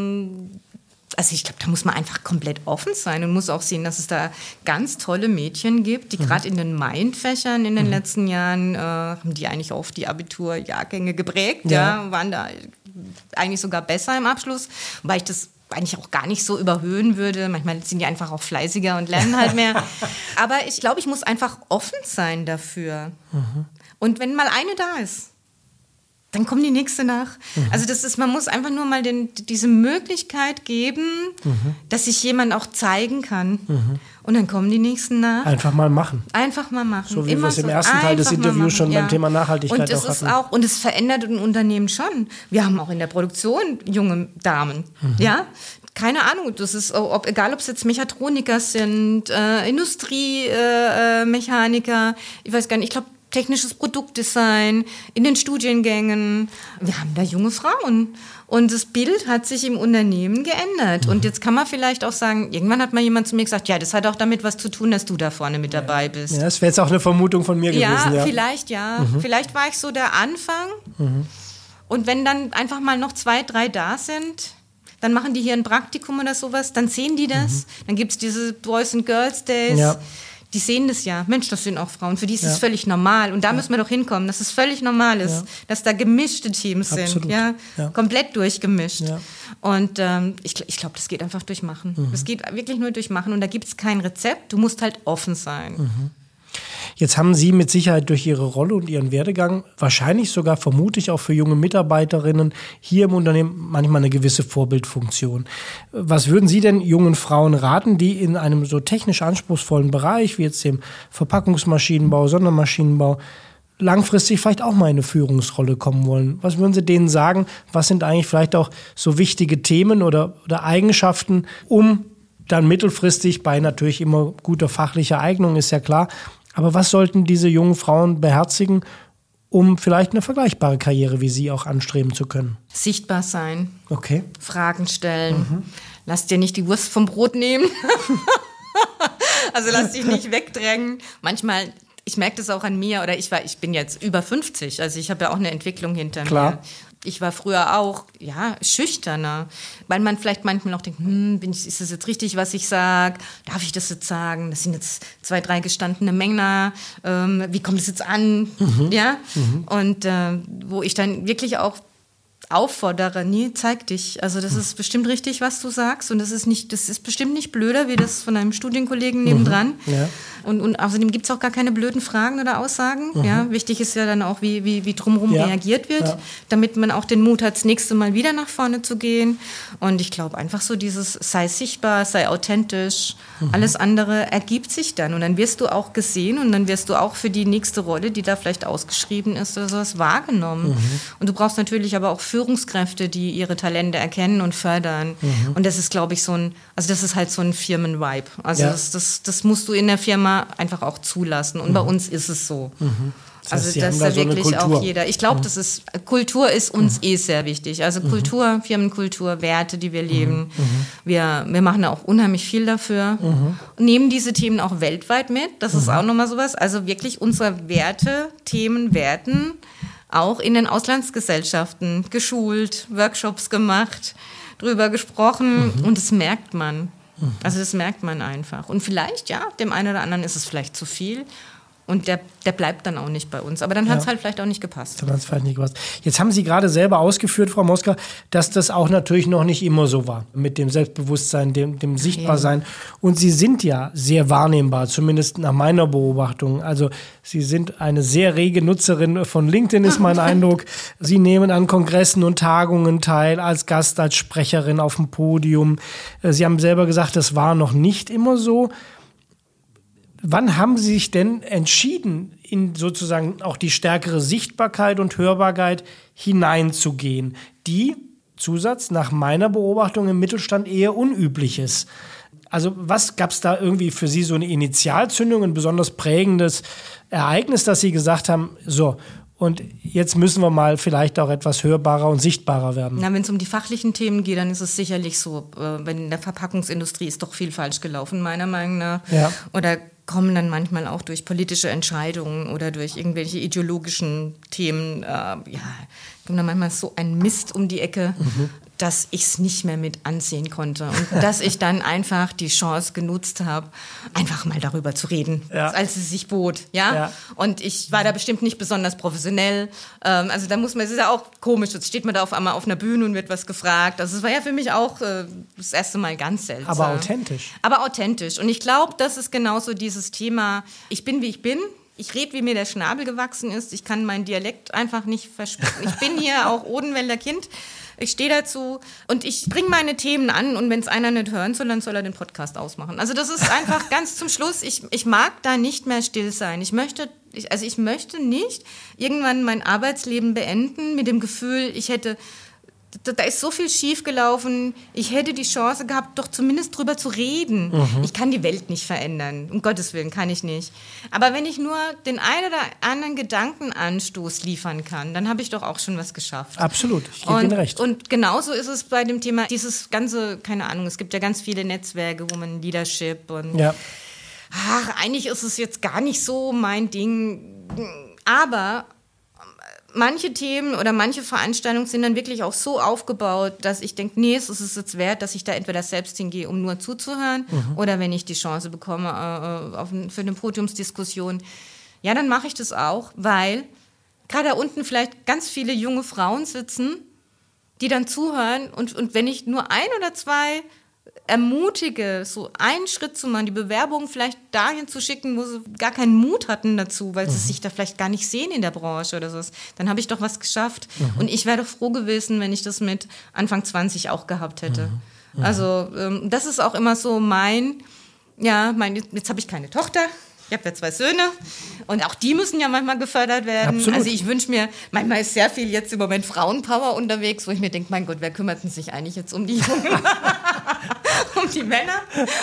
S1: Also ich glaube, da muss man einfach komplett offen sein und muss auch sehen, dass es da ganz tolle Mädchen gibt, die mhm. gerade in den Main-Fächern in den mhm. letzten Jahren, äh, haben die eigentlich oft die Abiturjahrgänge geprägt, ja. ja, waren da eigentlich sogar besser im Abschluss, weil ich das eigentlich auch gar nicht so überhöhen würde. Manchmal sind die einfach auch fleißiger und lernen halt mehr. Aber ich glaube, ich muss einfach offen sein dafür. Mhm. Und wenn mal eine da ist, dann kommt die nächste nach. Mhm. Also das ist, man muss einfach nur mal den, diese Möglichkeit geben, mhm. dass sich jemand auch zeigen kann. Mhm. Und dann kommen die nächsten nach.
S3: Einfach mal machen.
S1: Einfach mal machen.
S3: So wie Immer wir es im so ersten Teil des Interviews schon ja. beim Thema Nachhaltigkeit
S1: und
S3: auch hatten.
S1: Ist auch, und es verändert ein Unternehmen schon. Wir haben auch in der Produktion junge Damen. Mhm. Ja? Keine Ahnung, das ist, ob, egal ob es jetzt Mechatroniker sind, äh, Industriemechaniker, äh, ich weiß gar nicht, ich glaube, technisches Produktdesign, in den Studiengängen. Wir haben da junge Frauen. Und das Bild hat sich im Unternehmen geändert. Mhm. Und jetzt kann man vielleicht auch sagen, irgendwann hat mal jemand zu mir gesagt, ja, das hat auch damit was zu tun, dass du da vorne mit dabei bist.
S3: Ja, das wäre jetzt auch eine Vermutung von mir
S1: ja,
S3: gewesen. Ja,
S1: vielleicht, ja. Mhm. Vielleicht war ich so der Anfang. Mhm. Und wenn dann einfach mal noch zwei, drei da sind, dann machen die hier ein Praktikum oder sowas, dann sehen die das. Mhm. Dann gibt es diese Boys and Girls Days. Ja. Die sehen das ja. Mensch, das sind auch Frauen. Für die ist es ja. völlig normal. Und da ja. müssen wir doch hinkommen, dass es völlig normal ist, ja. dass da gemischte Teams Absolut. sind. Ja? Ja. Komplett durchgemischt. Ja. Und ähm, ich, ich glaube, das geht einfach durch Machen. Mhm. Das geht wirklich nur durch Machen. Und da gibt es kein Rezept. Du musst halt offen sein.
S3: Mhm. Jetzt haben Sie mit Sicherheit durch Ihre Rolle und Ihren Werdegang wahrscheinlich sogar, vermute ich, auch für junge Mitarbeiterinnen hier im Unternehmen manchmal eine gewisse Vorbildfunktion. Was würden Sie denn jungen Frauen raten, die in einem so technisch anspruchsvollen Bereich wie jetzt dem Verpackungsmaschinenbau, Sondermaschinenbau langfristig vielleicht auch mal in eine Führungsrolle kommen wollen? Was würden Sie denen sagen? Was sind eigentlich vielleicht auch so wichtige Themen oder, oder Eigenschaften, um dann mittelfristig bei natürlich immer guter fachlicher Eignung, ist ja klar, aber was sollten diese jungen Frauen beherzigen, um vielleicht eine vergleichbare Karriere wie Sie auch anstreben zu können?
S1: Sichtbar sein.
S3: Okay.
S1: Fragen stellen. Mhm. Lass dir nicht die Wurst vom Brot nehmen. Also lass dich nicht wegdrängen. Manchmal, ich merke das auch an mir, oder ich war, ich bin jetzt über fünfzig, also ich habe ja auch eine Entwicklung hinter
S3: Klar.
S1: mir. Ich war früher auch, ja, schüchterner, weil man vielleicht manchmal noch denkt, hm, bin ich, ist das jetzt richtig, was ich sage? Darf ich das jetzt sagen? Das sind jetzt zwei, drei gestandene Männer. Ähm, wie kommt es jetzt an? Mhm. Ja? Mhm. Und äh, wo ich dann wirklich auch auffordere, nee, zeig dich. Also das ist bestimmt richtig, was du sagst. Und das ist nicht, das ist bestimmt nicht blöder, wie das von einem Studienkollegen nebendran. Mhm. Ja. Und, und außerdem gibt es auch gar keine blöden Fragen oder Aussagen. Mhm. Ja, wichtig ist ja dann auch, wie, wie, wie drumherum ja. reagiert wird, ja. damit man auch den Mut hat, das nächste Mal wieder nach vorne zu gehen. Und ich glaube einfach so dieses, sei sichtbar, sei authentisch. Mhm. Alles andere ergibt sich dann. Und dann wirst du auch gesehen und dann wirst du auch für die nächste Rolle, die da vielleicht ausgeschrieben ist oder sowas, wahrgenommen. Mhm. Und du brauchst natürlich aber auch Führungskräfte, die ihre Talente erkennen und fördern. Mhm. Und das ist, glaube ich, so ein, also das ist halt so ein Firmenvibe. Also ja. das, das, das musst du in der Firma einfach auch zulassen. Und mhm. bei uns ist es so. Mhm. Das heißt, also das ist da wirklich so auch jeder. Ich glaube, mhm. das ist Kultur ist uns mhm. eh sehr wichtig. Also Kultur, mhm. Firmenkultur, Werte, die wir leben. Mhm. Wir, wir machen da auch unheimlich viel dafür. Mhm. Und nehmen diese Themen auch weltweit mit. Das mhm. ist auch nochmal sowas. Also wirklich unsere Werte, Themen, Werten auch in den Auslandsgesellschaften geschult, Workshops gemacht, drüber gesprochen. Mhm. Und das merkt man. Also das merkt man einfach. Und vielleicht, ja, dem einen oder anderen ist es vielleicht zu viel. Und der, der bleibt dann auch nicht bei uns. Aber dann hat es ja. halt vielleicht auch nicht gepasst.
S3: Dann hat's vielleicht nicht gepasst. Jetzt haben Sie gerade selber ausgeführt, Frau Moska, dass das auch natürlich noch nicht immer so war. Mit dem Selbstbewusstsein, dem, dem Sichtbarsein. Ja. Und Sie sind ja sehr wahrnehmbar, zumindest nach meiner Beobachtung. Also Sie sind eine sehr rege Nutzerin von LinkedIn, ist mein Eindruck. Sie nehmen an Kongressen und Tagungen teil, als Gast, als Sprecherin auf dem Podium. Sie haben selber gesagt, das war noch nicht immer so. Wann haben Sie sich denn entschieden, in sozusagen auch die stärkere Sichtbarkeit und Hörbarkeit hineinzugehen, die, Zusatz, nach meiner Beobachtung im Mittelstand eher unüblich ist? Also was gab es da irgendwie für Sie so eine Initialzündung, ein besonders prägendes Ereignis, dass Sie gesagt haben, so, und jetzt müssen wir mal vielleicht auch etwas hörbarer und sichtbarer werden?
S1: Na, wenn es um die fachlichen Themen geht, dann ist es sicherlich so, äh, wenn in der Verpackungsindustrie ist doch viel falsch gelaufen, meiner Meinung nach. Ja. Oder kommen dann manchmal auch durch politische Entscheidungen oder durch irgendwelche ideologischen Themen, äh, ja, kommt dann manchmal so ein Mist um die Ecke. Mhm. dass ich es nicht mehr mit ansehen konnte und dass ich dann einfach die Chance genutzt habe, einfach mal darüber zu reden, ja. als es sich bot. Ja? ja. Und ich war da bestimmt nicht besonders professionell. Ähm, also da muss man, es ist ja auch komisch, jetzt steht man da auf einmal auf einer Bühne und wird was gefragt. Also es war ja für mich auch äh, das erste Mal ganz seltsam.
S3: Aber authentisch.
S1: Aber authentisch. Und ich glaube, das ist genauso dieses Thema, ich bin, wie ich bin. Ich rede, wie mir der Schnabel gewachsen ist. Ich kann meinen Dialekt einfach nicht versprechen. Ich bin hier auch Odenwälder Kind. Ich stehe dazu und ich bringe meine Themen an und wenn es einer nicht hören soll, dann soll er den Podcast ausmachen. Also das ist einfach ganz zum Schluss. Ich, ich mag da nicht mehr still sein. Ich möchte, ich, also ich möchte nicht irgendwann mein Arbeitsleben beenden mit dem Gefühl, ich hätte... Da ist so viel schiefgelaufen. Ich hätte die Chance gehabt, doch zumindest drüber zu reden. Mhm. Ich kann die Welt nicht verändern. Um Gottes Willen kann ich nicht. Aber wenn ich nur den einen oder anderen Gedankenanstoß liefern kann, dann habe ich doch auch schon was geschafft.
S3: Absolut, ich gebe Ihnen recht.
S1: Und genauso ist es bei dem Thema, dieses ganze, keine Ahnung, es gibt ja ganz viele Netzwerke, wo man Leadership und
S3: ja.
S1: ach, eigentlich ist es jetzt gar nicht so mein Ding. Aber manche Themen oder manche Veranstaltungen sind dann wirklich auch so aufgebaut, dass ich denke, nee, es ist es jetzt wert, dass ich da entweder selbst hingehe, um nur zuzuhören, mhm. oder wenn ich die Chance bekomme äh, auf ein, für eine Podiumsdiskussion, ja, dann mache ich das auch, weil gerade da unten vielleicht ganz viele junge Frauen sitzen, die dann zuhören und, und wenn ich nur ein oder zwei ermutige, so einen Schritt zu machen, die Bewerbung vielleicht dahin zu schicken, wo sie gar keinen Mut hatten dazu, weil mhm. sie sich da vielleicht gar nicht sehen in der Branche oder so, dann habe ich doch was geschafft. Mhm. Und ich wäre doch froh gewesen, wenn ich das mit Anfang zwanzig auch gehabt hätte. Mhm. Mhm. Also ähm, das ist auch immer so mein, ja, mein, jetzt habe ich keine Tochter, ich habe ja zwei Söhne und auch die müssen ja manchmal gefördert werden.
S3: Absolut.
S1: Also ich wünsche mir, manchmal ist sehr viel jetzt im Moment Frauenpower unterwegs, wo ich mir denke, mein Gott, wer kümmert denn sich eigentlich jetzt um die Jungen? Um die Männer.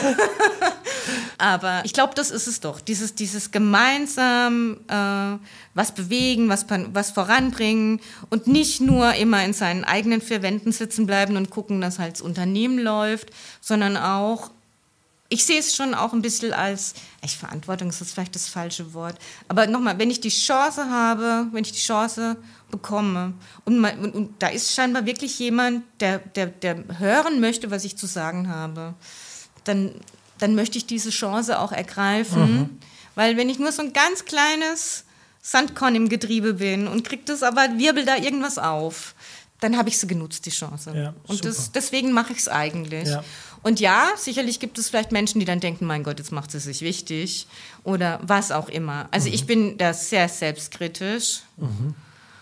S1: Aber ich glaube, das ist es doch. Dieses, dieses gemeinsam äh, was bewegen, was, was voranbringen und nicht nur immer in seinen eigenen vier Wänden sitzen bleiben und gucken, dass halt das Unternehmen läuft, sondern auch, ich sehe es schon auch ein bisschen als, echt, Verantwortung ist das vielleicht das falsche Wort, aber nochmal, wenn ich die Chance habe, wenn ich die Chance bekomme und, und, und da ist scheinbar wirklich jemand, der, der, der hören möchte, was ich zu sagen habe, dann, dann möchte ich diese Chance auch ergreifen, mhm. weil wenn ich nur so ein ganz kleines Sandkorn im Getriebe bin und kriege das aber, wirbel da irgendwas auf, dann habe ich sie genutzt, die Chance.
S3: Ja,
S1: und das, deswegen mache ich es eigentlich.
S3: Ja.
S1: Und ja, sicherlich gibt es vielleicht Menschen, die dann denken, mein Gott, jetzt macht sie sich wichtig oder was auch immer. Also mhm. ich bin da sehr selbstkritisch. Mhm.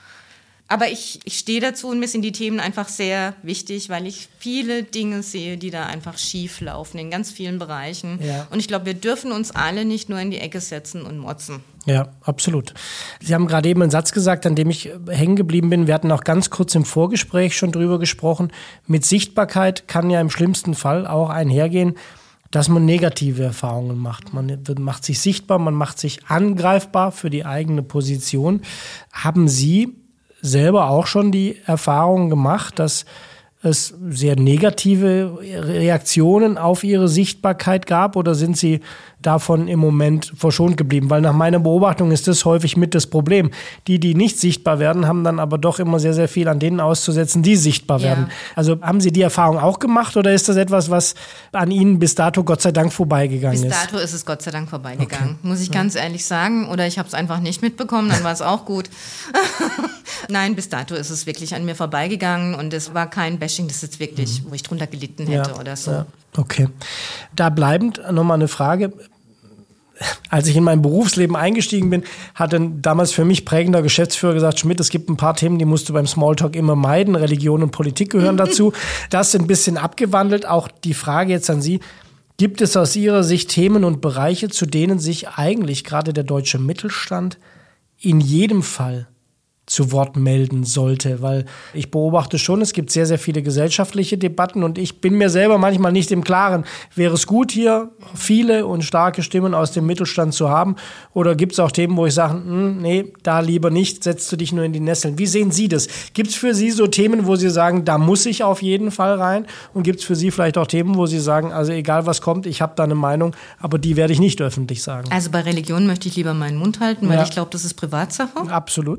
S1: Aber ich, ich stehe dazu und mir sind die Themen einfach sehr wichtig, weil ich viele Dinge sehe, die da einfach schief laufen in ganz vielen Bereichen.
S3: Ja.
S1: Und ich glaube, wir dürfen uns alle nicht nur in die Ecke setzen und motzen.
S3: Ja, absolut. Sie haben gerade eben einen Satz gesagt, an dem ich hängen geblieben bin. Wir hatten auch ganz kurz im Vorgespräch schon drüber gesprochen. Mit Sichtbarkeit kann ja im schlimmsten Fall auch einhergehen, dass man negative Erfahrungen macht. Man macht sich sichtbar, man macht sich angreifbar für die eigene Position. Haben Sie selber auch schon die Erfahrung gemacht, dass es sehr negative Reaktionen auf Ihre Sichtbarkeit gab, oder sind Sie davon im Moment verschont geblieben? Weil nach meiner Beobachtung ist das häufig mit das Problem. Die, die nicht sichtbar werden, haben dann aber doch immer sehr, sehr viel an denen auszusetzen, die sichtbar werden. Ja. Also haben Sie die Erfahrung auch gemacht, oder ist das etwas, was an Ihnen bis dato Gott sei Dank vorbeigegangen ist?
S1: Bis dato ist es Gott sei Dank vorbeigegangen, okay. Muss ich ganz ja. ehrlich sagen. Oder ich habe es einfach nicht mitbekommen, dann war es auch gut. Nein, bis dato ist es wirklich an mir vorbeigegangen und es war kein Bashing, das jetzt wirklich, mhm. wo ich drunter gelitten hätte ja. oder so.
S3: Ja. Okay. Da bleibend nochmal eine Frage. Als ich in mein Berufsleben eingestiegen bin, hat ein damals für mich prägender Geschäftsführer gesagt, Schmidt, es gibt ein paar Themen, die musst du beim Smalltalk immer meiden. Religion und Politik gehören dazu. Das ist ein bisschen abgewandelt. Auch die Frage jetzt an Sie. Gibt es aus Ihrer Sicht Themen und Bereiche, zu denen sich eigentlich gerade der deutsche Mittelstand in jedem Fall zu Wort melden sollte? Weil ich beobachte schon, es gibt sehr, sehr viele gesellschaftliche Debatten und ich bin mir selber manchmal nicht im Klaren, wäre es gut, hier viele und starke Stimmen aus dem Mittelstand zu haben, oder gibt es auch Themen, wo ich sage, nee, da lieber nicht, setzt du dich nur in die Nesseln. Wie sehen Sie das? Gibt es für Sie so Themen, wo Sie sagen, da muss ich auf jeden Fall rein, und gibt es für Sie vielleicht auch Themen, wo Sie sagen, also egal was kommt, ich habe da eine Meinung, aber die werde ich nicht öffentlich sagen?
S1: Also bei Religion möchte ich lieber meinen Mund halten, weil
S3: ja.
S1: ich glaube, das ist Privatsache.
S3: Absolut.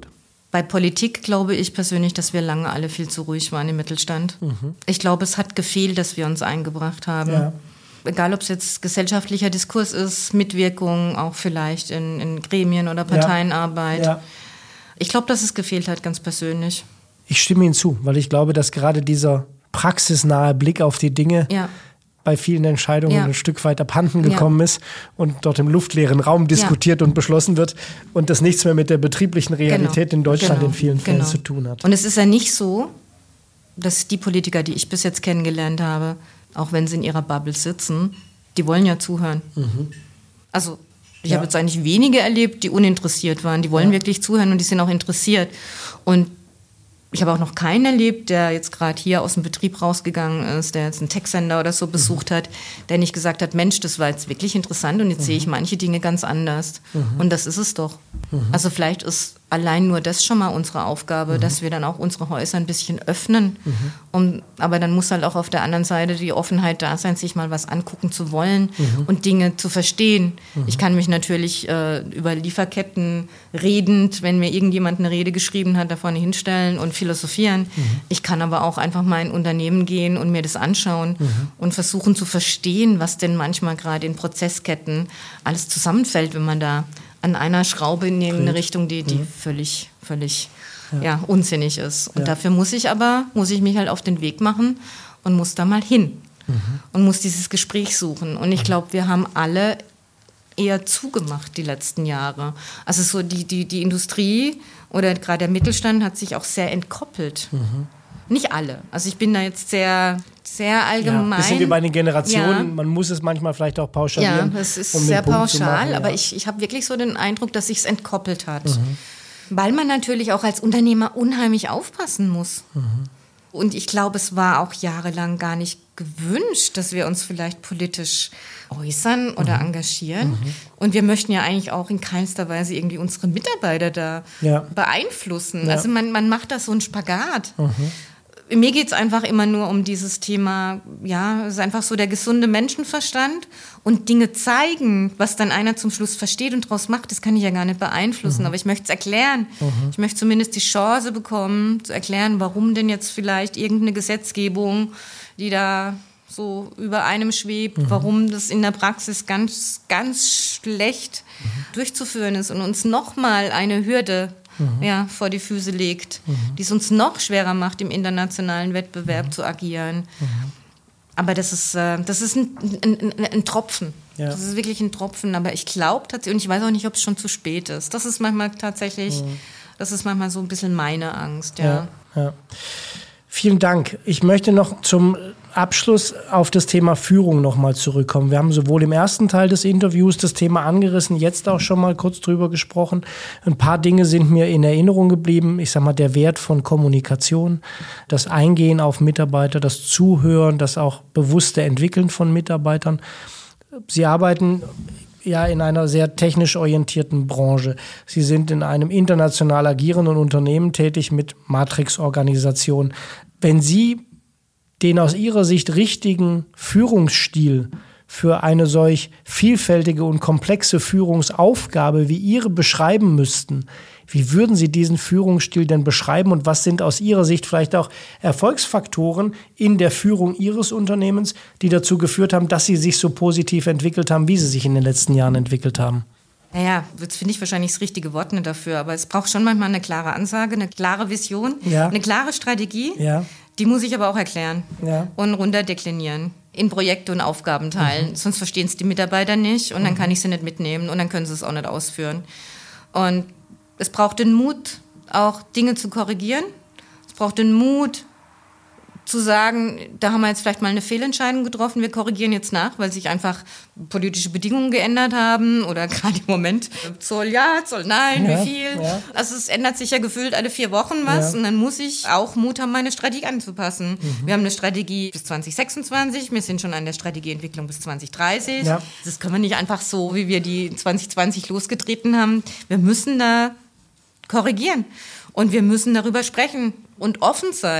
S1: Bei Politik glaube ich persönlich, dass wir lange alle viel zu ruhig waren im Mittelstand. Mhm. Ich glaube, es hat gefehlt, dass wir uns eingebracht haben. Ja. Egal, ob es jetzt gesellschaftlicher Diskurs ist, Mitwirkung, auch vielleicht in, in Gremien oder Parteienarbeit. Ja. Ja. Ich glaube, dass es gefehlt hat, ganz persönlich.
S3: Ich stimme Ihnen zu, weil ich glaube, dass gerade dieser praxisnahe Blick auf die Dinge ja. bei vielen Entscheidungen ja. ein Stück weit abhanden gekommen ja. ist und dort im luftleeren Raum diskutiert ja. und beschlossen wird und das nichts mehr mit der betrieblichen Realität genau. in Deutschland genau. in vielen Fällen genau. zu tun hat.
S1: Und es ist ja nicht so, dass die Politiker, die ich bis jetzt kennengelernt habe, auch wenn sie in ihrer Bubble sitzen, die wollen ja zuhören. Mhm. Also ich ja. habe jetzt eigentlich wenige erlebt, die uninteressiert waren. Die wollen ja. wirklich zuhören und die sind auch interessiert. Und ich habe auch noch keinen erlebt, der jetzt gerade hier aus dem Betrieb rausgegangen ist, der jetzt einen Tech-Sender oder so besucht mhm. hat, der nicht gesagt hat, Mensch, das war jetzt wirklich interessant und jetzt mhm. sehe ich manche Dinge ganz anders. Mhm. Und das ist es doch. Mhm. Also vielleicht ist allein nur das schon mal unsere Aufgabe, mhm. dass wir dann auch unsere Häuser ein bisschen öffnen. Mhm. Um, aber dann muss halt auch auf der anderen Seite die Offenheit da sein, sich mal was angucken zu wollen mhm. und Dinge zu verstehen. Mhm. Ich kann mich natürlich äh, über Lieferketten redend, wenn mir irgendjemand eine Rede geschrieben hat, da vorne hinstellen und philosophieren. Mhm. Ich kann aber auch einfach mal in ein Unternehmen gehen und mir das anschauen mhm. und versuchen zu verstehen, was denn manchmal gerade in Prozessketten alles zusammenfällt, wenn man da an einer Schraube in eine Richtung, die, die mhm. völlig, völlig ja. Ja, unsinnig ist. Und ja. dafür muss ich aber, muss ich mich halt auf den Weg machen und muss da mal hin mhm. und muss dieses Gespräch suchen. Und ich glaube, wir haben alle eher zugemacht die letzten Jahre. Also so die, die, die Industrie oder gerade der Mittelstand hat sich auch sehr entkoppelt. Mhm. Nicht alle. Also ich bin da jetzt sehr, sehr allgemein. Ja,
S3: das sind wir bei den Generationen. Ja. Man muss es manchmal vielleicht auch pauschalieren.
S1: Ja, es ist um sehr pauschal, machen, aber ja. ich, ich habe wirklich so den Eindruck, dass sich es entkoppelt hat. Mhm. Weil man natürlich auch als Unternehmer unheimlich aufpassen muss. Mhm. Und ich glaube, es war auch jahrelang gar nicht gewünscht, dass wir uns vielleicht politisch äußern oder mhm. engagieren. Mhm. Und wir möchten ja eigentlich auch in keinster Weise irgendwie unsere Mitarbeiter da ja. beeinflussen. Ja. Also man, man macht da so einen Spagat. Mhm. Mir geht es einfach immer nur um dieses Thema, ja, es ist einfach so der gesunde Menschenverstand und Dinge zeigen, was dann einer zum Schluss versteht und daraus macht, das kann ich ja gar nicht beeinflussen, mhm. aber ich möchte es erklären. Mhm. Ich möchte zumindest die Chance bekommen, zu erklären, warum denn jetzt vielleicht irgendeine Gesetzgebung, die da so über einem schwebt, mhm. warum das in der Praxis ganz, ganz schlecht mhm. durchzuführen ist und uns nochmal eine Hürde Mhm. ja, vor die Füße legt, mhm. die es uns noch schwerer macht, im internationalen Wettbewerb mhm. zu agieren. Mhm. Aber das ist, äh, das ist ein, ein, ein, ein Tropfen. Ja. Das ist wirklich ein Tropfen. Aber ich glaube tatsächlich, und ich weiß auch nicht, ob es schon zu spät ist. Das ist manchmal tatsächlich, mhm. das ist manchmal so ein bisschen meine Angst. Ja.
S3: Ja, ja. Vielen Dank. Ich möchte noch zum Abschluss auf das Thema Führung nochmal zurückkommen. Wir haben sowohl im ersten Teil des Interviews das Thema angerissen, jetzt auch schon mal kurz drüber gesprochen. Ein paar Dinge sind mir in Erinnerung geblieben. Ich sag mal, der Wert von Kommunikation, das Eingehen auf Mitarbeiter, das Zuhören, das auch bewusste Entwickeln von Mitarbeitern. Sie arbeiten ja in einer sehr technisch orientierten Branche. Sie sind in einem international agierenden Unternehmen tätig mit Matrix-Organisation. Wenn Sie den aus Ihrer Sicht richtigen Führungsstil für eine solch vielfältige und komplexe Führungsaufgabe wie Ihre beschreiben müssten, wie würden Sie diesen Führungsstil denn beschreiben und was sind aus Ihrer Sicht vielleicht auch Erfolgsfaktoren in der Führung Ihres Unternehmens, die dazu geführt haben, dass Sie sich so positiv entwickelt haben, wie Sie sich in den letzten Jahren entwickelt haben?
S1: Naja, jetzt finde ich wahrscheinlich das richtige Wort nicht dafür, aber es braucht schon manchmal eine klare Ansage, eine klare Vision, ja. eine klare Strategie. Ja. Die muss ich aber auch erklären ja. und runterdeklinieren, in Projekte und Aufgaben teilen. Mhm. Sonst verstehen es die Mitarbeiter nicht und dann kann ich sie nicht mitnehmen und dann können sie es auch nicht ausführen. Und es braucht den Mut, auch Dinge zu korrigieren. Es braucht den Mut, zu sagen, da haben wir jetzt vielleicht mal eine Fehlentscheidung getroffen, wir korrigieren jetzt nach, weil sich einfach politische Bedingungen geändert haben oder gerade im Moment Zoll ja, Zoll nein, ja, wie viel. Ja. Also es ändert sich ja gefühlt alle vier Wochen was ja. und dann muss ich auch Mut haben, meine Strategie anzupassen. Mhm. Wir haben eine Strategie bis zwanzig sechsundzwanzig, wir sind schon an der Strategieentwicklung bis zwanzig dreißig. Ja. Das können wir nicht einfach so, wie wir die zwanzig zwanzig losgetreten haben. Wir müssen da korrigieren und wir müssen darüber sprechen und offen sein.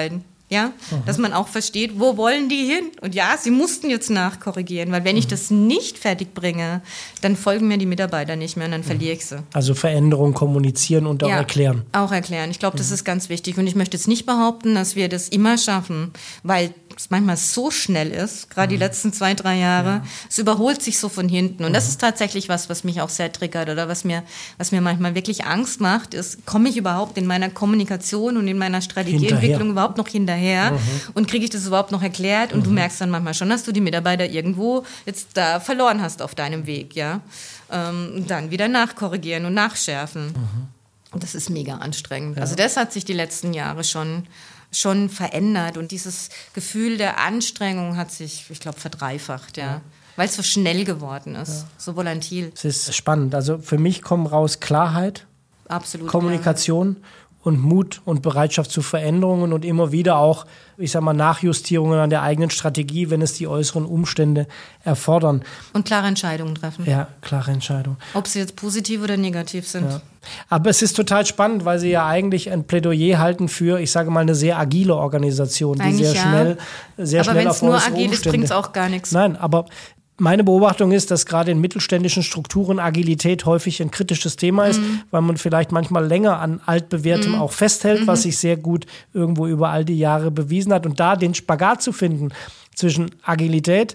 S1: Ja, mhm. dass man auch versteht, wo wollen die hin? Und ja, sie mussten jetzt nachkorrigieren, weil wenn mhm. ich das nicht fertig bringe, dann folgen mir die Mitarbeiter nicht mehr und dann mhm. verliere ich sie.
S3: Also Veränderung kommunizieren und auch
S1: ja,
S3: erklären.
S1: Auch erklären. Ich glaube, das mhm. ist ganz wichtig. Und ich möchte jetzt nicht behaupten, dass wir das immer schaffen, weil es manchmal so schnell ist, gerade mhm. die letzten zwei, drei Jahre, ja. es überholt sich so von hinten. Und mhm. das ist tatsächlich was, was mich auch sehr triggert oder was mir, was mir manchmal wirklich Angst macht, ist, komme ich überhaupt in meiner Kommunikation und in meiner Strategieentwicklung hinterher. überhaupt noch hinterher mhm. und kriege ich das überhaupt noch erklärt? Und mhm. du merkst dann manchmal schon, dass du die Mitarbeiter irgendwo jetzt da verloren hast auf deinem Weg, ja. Ähm, und dann wieder nachkorrigieren und nachschärfen. Mhm. Und das ist mega anstrengend. Ja. Also das hat sich die letzten Jahre schon schon verändert und dieses Gefühl der Anstrengung hat sich, ich glaube, verdreifacht, ja. ja. Weil es so schnell geworden ist, ja. so volatil.
S3: Es ist spannend. Also für mich kommen raus Klarheit,
S1: Absolut,
S3: Kommunikation ja. und Mut und Bereitschaft zu Veränderungen und immer wieder auch, ich sag mal, Nachjustierungen an der eigenen Strategie, wenn es die äußeren Umstände erfordern.
S1: Und klare Entscheidungen treffen.
S3: Ja, klare Entscheidungen.
S1: Ob sie jetzt positiv oder negativ sind.
S3: Ja. Aber es ist total spannend, weil Sie ja eigentlich ein Plädoyer halten für, ich sage mal, eine sehr agile Organisation, die
S1: eigentlich
S3: sehr
S1: ja.
S3: schnell, sehr
S1: aber
S3: schnell auf äußere Umstände. Aber wenn es nur agil ist, bringt es auch gar nichts. Nein, aber meine Beobachtung ist, dass gerade in mittelständischen Strukturen Agilität häufig ein kritisches Thema ist, mhm. weil man vielleicht manchmal länger an altbewährtem mhm. auch festhält, mhm. was sich sehr gut irgendwo über all die Jahre bewiesen hat. Und da den Spagat zu finden zwischen Agilität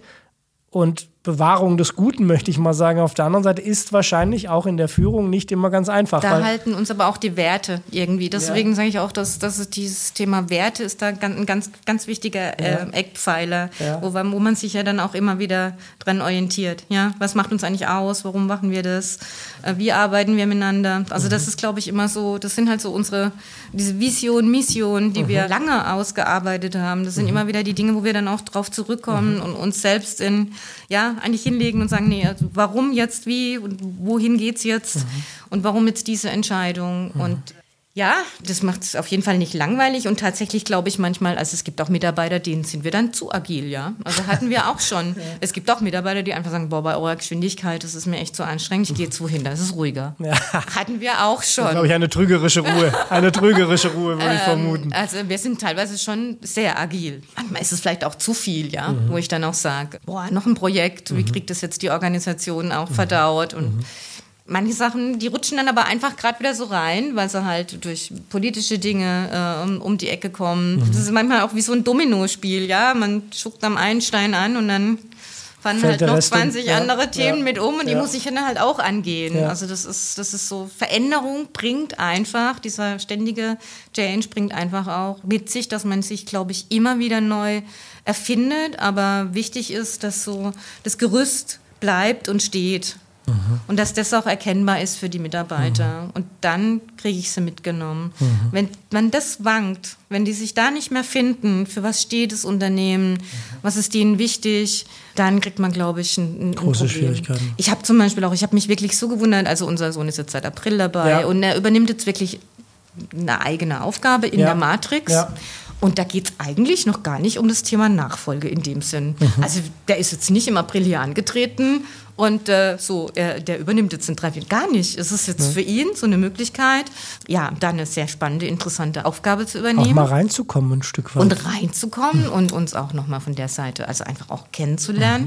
S3: und Bewahrung des Guten, möchte ich mal sagen, auf der anderen Seite, ist wahrscheinlich auch in der Führung nicht immer ganz einfach.
S1: Da halten uns aber auch die Werte irgendwie. Deswegen ja. sage ich auch, dass, dass dieses Thema Werte ist da ein ganz, ganz wichtiger äh, ja. Eckpfeiler, ja. wo, wo man sich ja dann auch immer wieder dran orientiert. Ja? Was macht uns eigentlich aus? Warum machen wir das? Äh, wie arbeiten wir miteinander? Also mhm. das ist, glaube ich, immer so, das sind halt so unsere, diese Vision, Mission, die mhm. wir lange ausgearbeitet haben. Das sind mhm. immer wieder die Dinge, wo wir dann auch drauf zurückkommen mhm. und uns selbst in, ja, eigentlich hinlegen und sagen, nee, also warum jetzt, wie und wohin geht's jetzt mhm. und warum jetzt diese Entscheidung mhm. und ja, das macht es auf jeden Fall nicht langweilig und tatsächlich glaube ich manchmal, also es gibt auch Mitarbeiter, denen sind wir dann zu agil, ja. Also hatten wir auch schon. Ja. Es gibt auch Mitarbeiter, die einfach sagen, boah, bei eurer Geschwindigkeit, das ist mir echt zu anstrengend, ich gehe jetzt wohin, das ist ruhiger. Ja. Hatten wir auch schon.
S3: Das glaube ich, eine trügerische Ruhe. Eine trügerische Ruhe, würde ich vermuten.
S1: Also wir sind teilweise schon sehr agil. Manchmal ist es vielleicht auch zu viel, ja, mhm. wo ich dann auch sage, boah, noch ein Projekt, mhm. wie kriegt das jetzt die Organisation auch mhm. verdaut und mhm. manche Sachen, die rutschen dann aber einfach gerade wieder so rein, weil sie halt durch politische Dinge äh, um, um die Ecke kommen. Mhm. Das ist manchmal auch wie so ein Dominospiel, ja. Man schuckt am einen Stein an und dann fallen Fällt halt noch zwanzig um. andere ja, Themen ja, mit um und ja. die muss ich dann halt auch angehen. Ja. Also das ist, das ist so, Veränderung bringt einfach, dieser ständige Change bringt einfach auch mit sich, dass man sich, glaube ich, immer wieder neu erfindet. Aber wichtig ist, dass so das Gerüst bleibt und steht. Mhm. Und dass das auch erkennbar ist für die Mitarbeiter. Mhm. Und dann kriege ich sie mitgenommen. Mhm. Wenn man das wankt, wenn die sich da nicht mehr finden, für was steht das Unternehmen, mhm. was ist denen wichtig, dann kriegt man, glaube ich, ein, ein
S3: große
S1: Problem.
S3: Schwierigkeiten.
S1: Ich habe zum Beispiel auch, ich habe mich wirklich so gewundert, also unser Sohn ist jetzt seit April dabei ja. und er übernimmt jetzt wirklich eine eigene Aufgabe in ja. der Matrix. Ja. Und da geht es eigentlich noch gar nicht um das Thema Nachfolge in dem Sinn. Mhm. Also der ist jetzt nicht im April hier angetreten und äh, so, er, der übernimmt jetzt in drei, vier, gar nicht. Es ist jetzt mhm. für ihn so eine Möglichkeit, ja, da eine sehr spannende, interessante Aufgabe zu übernehmen.
S3: Auch mal reinzukommen ein Stück weit.
S1: Und reinzukommen mhm. und uns auch nochmal von der Seite, also einfach auch kennenzulernen. Mhm.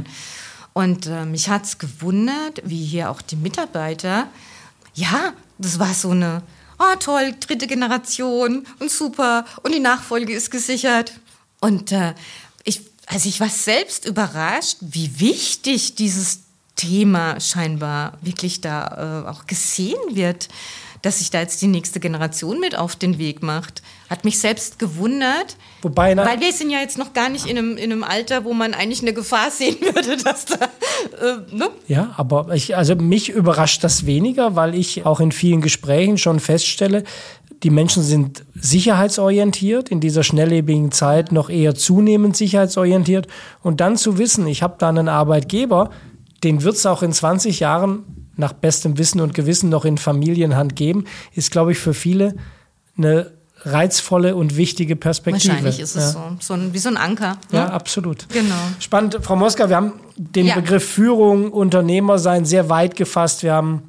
S1: Und äh, mich hat es gewundert, wie hier auch die Mitarbeiter, ja, das war so eine, oh toll, dritte Generation und super und die Nachfolge ist gesichert. Und äh, ich, also ich war selbst überrascht, wie wichtig dieses Thema scheinbar wirklich da äh, auch gesehen wird, dass sich da jetzt die nächste Generation mit auf den Weg macht. Hat mich selbst gewundert,
S3: Wobei, na,
S1: weil wir sind ja jetzt noch gar nicht in einem, in einem Alter, wo man eigentlich eine Gefahr sehen würde, dass da... Äh, ne?
S3: Ja, aber ich, also mich überrascht das weniger, weil ich auch in vielen Gesprächen schon feststelle, die Menschen sind sicherheitsorientiert, in dieser schnelllebigen Zeit noch eher zunehmend sicherheitsorientiert. Und dann zu wissen, ich habe da einen Arbeitgeber, den wird es auch in zwanzig Jahren nach bestem Wissen und Gewissen noch in Familienhand geben, ist, glaube ich, für viele eine reizvolle und wichtige Perspektive.
S1: Wahrscheinlich ist es ja. so, so ein, wie so ein Anker. Ne?
S3: Ja, absolut.
S1: Genau.
S3: Spannend. Frau Moska, wir haben den ja. Begriff Führung, Unternehmer sein sehr weit gefasst. Wir haben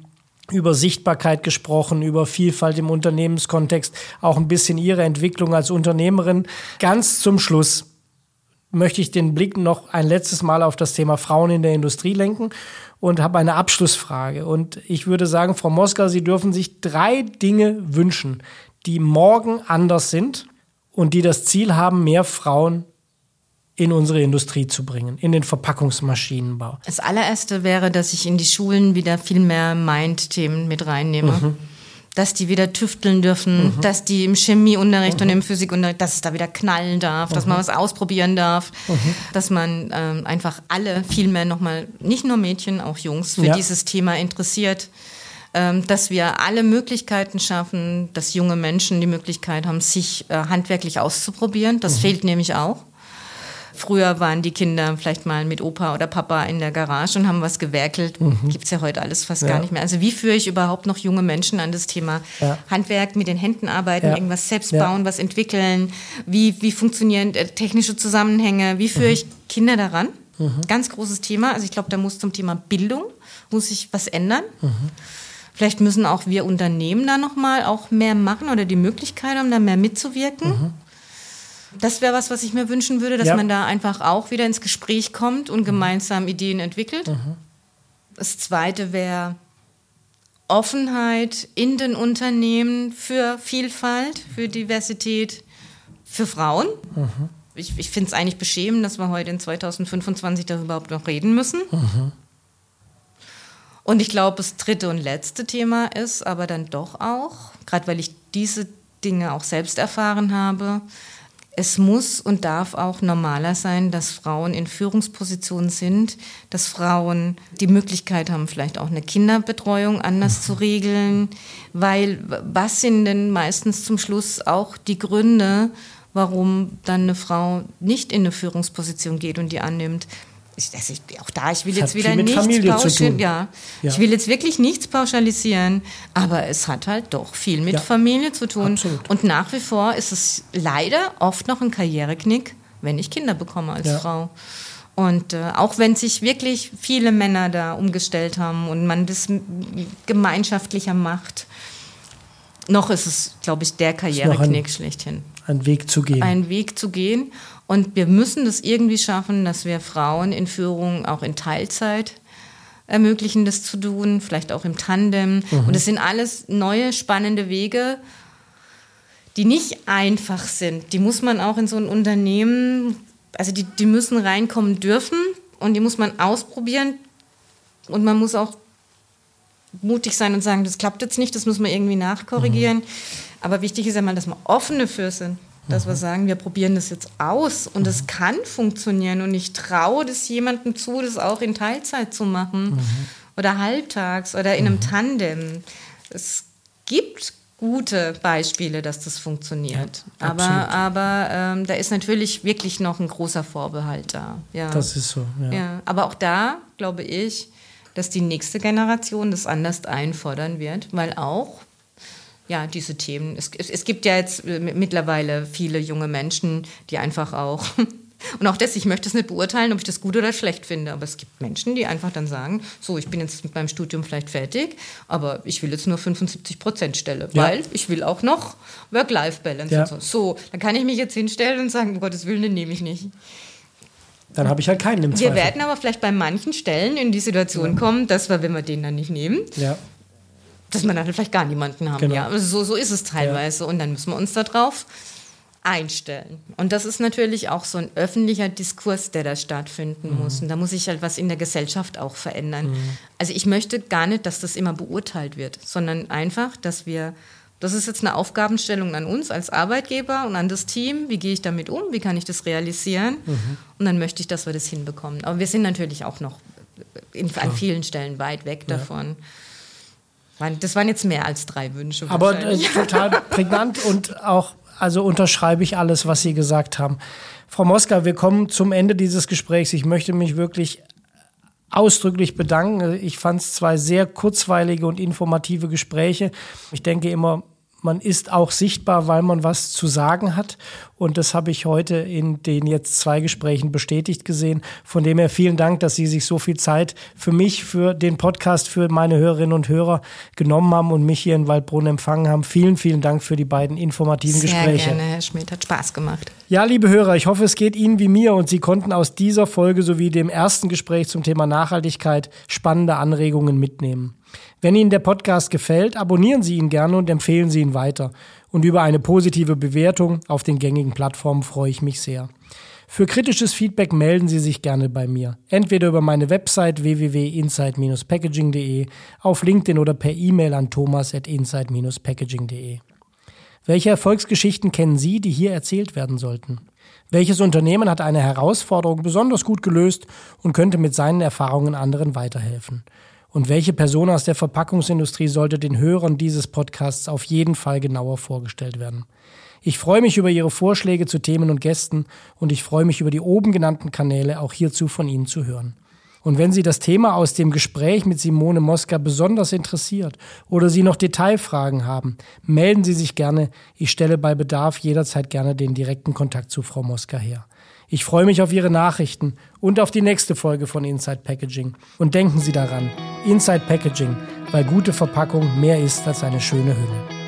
S3: über Sichtbarkeit gesprochen, über Vielfalt im Unternehmenskontext, auch ein bisschen Ihre Entwicklung als Unternehmerin. Ganz zum Schluss möchte ich den Blick noch ein letztes Mal auf das Thema Frauen in der Industrie lenken und habe eine Abschlussfrage. Und ich würde sagen, Frau Moska, Sie dürfen sich drei Dinge wünschen, die morgen anders sind und die das Ziel haben, mehr Frauen in unsere Industrie zu bringen, in den Verpackungsmaschinenbau.
S1: Das allererste wäre, dass ich in die Schulen wieder viel mehr Mind-Themen mit reinnehme. Mhm. Dass die wieder tüfteln dürfen, mhm. dass die im Chemieunterricht mhm. und im Physikunterricht, dass es da wieder knallen darf, mhm. dass man was ausprobieren darf, mhm. dass man ähm, einfach alle viel mehr nochmal, nicht nur Mädchen, auch Jungs, für ja. dieses Thema interessiert. Ähm, dass wir alle Möglichkeiten schaffen, dass junge Menschen die Möglichkeit haben, sich äh, handwerklich auszuprobieren. Das mhm. fehlt nämlich auch. Früher waren die Kinder vielleicht mal mit Opa oder Papa in der Garage und haben was gewerkelt. Mhm. Gibt es ja heute alles fast ja. gar nicht mehr. Also wie führe ich überhaupt noch junge Menschen an das Thema ja. Handwerk, mit den Händen arbeiten, ja. irgendwas selbst ja. bauen, was entwickeln? Wie, wie funktionieren äh, technische Zusammenhänge? Wie führe mhm. ich Kinder daran? Mhm. Ganz großes Thema. Also ich glaube, da muss zum Thema Bildung, muss sich was ändern. Mhm. Vielleicht müssen auch wir Unternehmen da nochmal auch mehr machen oder die Möglichkeit haben, da mehr mitzuwirken. Mhm. Das wäre was, was ich mir wünschen würde, dass ja. man da einfach auch wieder ins Gespräch kommt und gemeinsam Ideen entwickelt. Mhm. Das Zweite wäre Offenheit in den Unternehmen für Vielfalt, für Diversität, für Frauen. Mhm. Ich, ich finde es eigentlich beschämend, dass wir heute in zweitausendfünfundzwanzig darüber überhaupt noch reden müssen. Mhm. Und ich glaube, das dritte und letzte Thema ist aber dann doch auch, gerade weil ich diese Dinge auch selbst erfahren habe, es muss und darf auch normaler sein, dass Frauen in Führungspositionen sind, dass Frauen die Möglichkeit haben, vielleicht auch eine Kinderbetreuung anders zu regeln, weil was sind denn meistens zum Schluss auch die Gründe, warum dann eine Frau nicht in eine Führungsposition geht und die annimmt? Ich, also ich, auch da, ich will jetzt wieder nichts pauschalisieren. Ja. Ja. Ich will jetzt wirklich nichts pauschalisieren, aber es hat halt doch viel mit ja. Familie zu tun. Absolut. Und nach wie vor ist es leider oft noch ein Karriereknick, wenn ich Kinder bekomme als ja. Frau. Und äh, auch wenn sich wirklich viele Männer da umgestellt haben und man das gemeinschaftlicher macht, noch ist es, glaube ich, der Karriereknick ein, schlechthin.
S3: Ein Weg zu gehen.
S1: Ein Weg zu gehen. Und wir müssen das irgendwie schaffen, dass wir Frauen in Führung auch in Teilzeit ermöglichen, das zu tun, vielleicht auch im Tandem. Mhm. Und das sind alles neue, spannende Wege, die nicht einfach sind. Die muss man auch in so ein Unternehmen, also die, die müssen reinkommen dürfen und die muss man ausprobieren. Und man muss auch mutig sein und sagen, das klappt jetzt nicht, das müssen wir irgendwie nachkorrigieren. Mhm. Aber wichtig ist ja mal, dass wir offen dafür sind. Dass wir sagen, wir probieren das jetzt aus und es mhm. kann funktionieren und ich traue das jemandem zu, das auch in Teilzeit zu machen mhm. oder halbtags oder in einem mhm. Tandem. Es gibt gute Beispiele, dass das funktioniert, ja, aber, aber ähm, da ist natürlich wirklich noch ein großer Vorbehalt da. Ja.
S3: Das ist so, ja.
S1: Ja. Aber auch da glaube ich, dass die nächste Generation das anders einfordern wird, weil auch ja, diese Themen. Es, es, es gibt ja jetzt mittlerweile viele junge Menschen, die einfach auch, und auch das, ich möchte es nicht beurteilen, ob ich das gut oder schlecht finde, aber es gibt Menschen, die einfach dann sagen, so, ich bin jetzt mit meinem Studium vielleicht fertig, aber ich will jetzt nur fünfundsiebzig Prozent Stelle, ja. weil ich will auch noch Work-Life-Balance ja. und so. So, dann kann ich mich jetzt hinstellen und sagen, um Gottes Willen, den nehme ich nicht.
S3: Dann habe ich halt keinen im Zweifel.
S1: Wir werden aber vielleicht bei manchen Stellen in die Situation ja. kommen, dass wir, wenn wir den dann nicht nehmen, ja. dass wir dann vielleicht gar niemanden haben. Genau. Ja, also so, so ist es teilweise. Ja. Und dann müssen wir uns darauf einstellen. Und das ist natürlich auch so ein öffentlicher Diskurs, der da stattfinden mhm. muss. Und da muss sich halt was in der Gesellschaft auch verändern. Mhm. Also ich möchte gar nicht, dass das immer beurteilt wird, sondern einfach, dass wir, das ist jetzt eine Aufgabenstellung an uns als Arbeitgeber und an das Team. Wie gehe ich damit um? Wie kann ich das realisieren? Mhm. Und dann möchte ich, dass wir das hinbekommen. Aber wir sind natürlich auch noch in, an vielen Stellen weit weg ja. davon. Das waren jetzt mehr als drei Wünsche.
S3: Aber äh, total prägnant und auch, also unterschreibe ich alles, was Sie gesagt haben. Frau Moska, wir kommen zum Ende dieses Gesprächs. Ich möchte mich wirklich ausdrücklich bedanken. Ich fand es zwei sehr kurzweilige und informative Gespräche. Ich denke immer, man ist auch sichtbar, weil man was zu sagen hat. Und das habe ich heute in den jetzt zwei Gesprächen bestätigt gesehen. Von dem her vielen Dank, dass Sie sich so viel Zeit für mich, für den Podcast, für meine Hörerinnen und Hörer genommen haben und mich hier in Waldbrunn empfangen haben. Vielen, vielen Dank für die beiden informativen
S1: Sehr
S3: Gespräche.
S1: Sehr gerne, Herr Schmidt, hat Spaß gemacht.
S3: Ja, liebe Hörer, ich hoffe, es geht Ihnen wie mir und Sie konnten aus dieser Folge sowie dem ersten Gespräch zum Thema Nachhaltigkeit spannende Anregungen mitnehmen. Wenn Ihnen der Podcast gefällt, abonnieren Sie ihn gerne und empfehlen Sie ihn weiter. Und über eine positive Bewertung auf den gängigen Plattformen freue ich mich sehr. Für kritisches Feedback melden Sie sich gerne bei mir. Entweder über meine Website w w w punkt insight Bindestrich packaging punkt de, auf LinkedIn oder per E-Mail an thomas at insight Bindestrich packaging punkt de. Welche Erfolgsgeschichten kennen Sie, die hier erzählt werden sollten? Welches Unternehmen hat eine Herausforderung besonders gut gelöst und könnte mit seinen Erfahrungen anderen weiterhelfen? Und welche Person aus der Verpackungsindustrie sollte den Hörern dieses Podcasts auf jeden Fall genauer vorgestellt werden? Ich freue mich über Ihre Vorschläge zu Themen und Gästen und ich freue mich über die oben genannten Kanäle auch hierzu von Ihnen zu hören. Und wenn Sie das Thema aus dem Gespräch mit Simone Mosca besonders interessiert oder Sie noch Detailfragen haben, melden Sie sich gerne. Ich stelle bei Bedarf jederzeit gerne den direkten Kontakt zu Frau Mosca her. Ich freue mich auf Ihre Nachrichten und auf die nächste Folge von Inside Packaging. Und denken Sie daran, Inside Packaging, weil gute Verpackung mehr ist als eine schöne Hülle.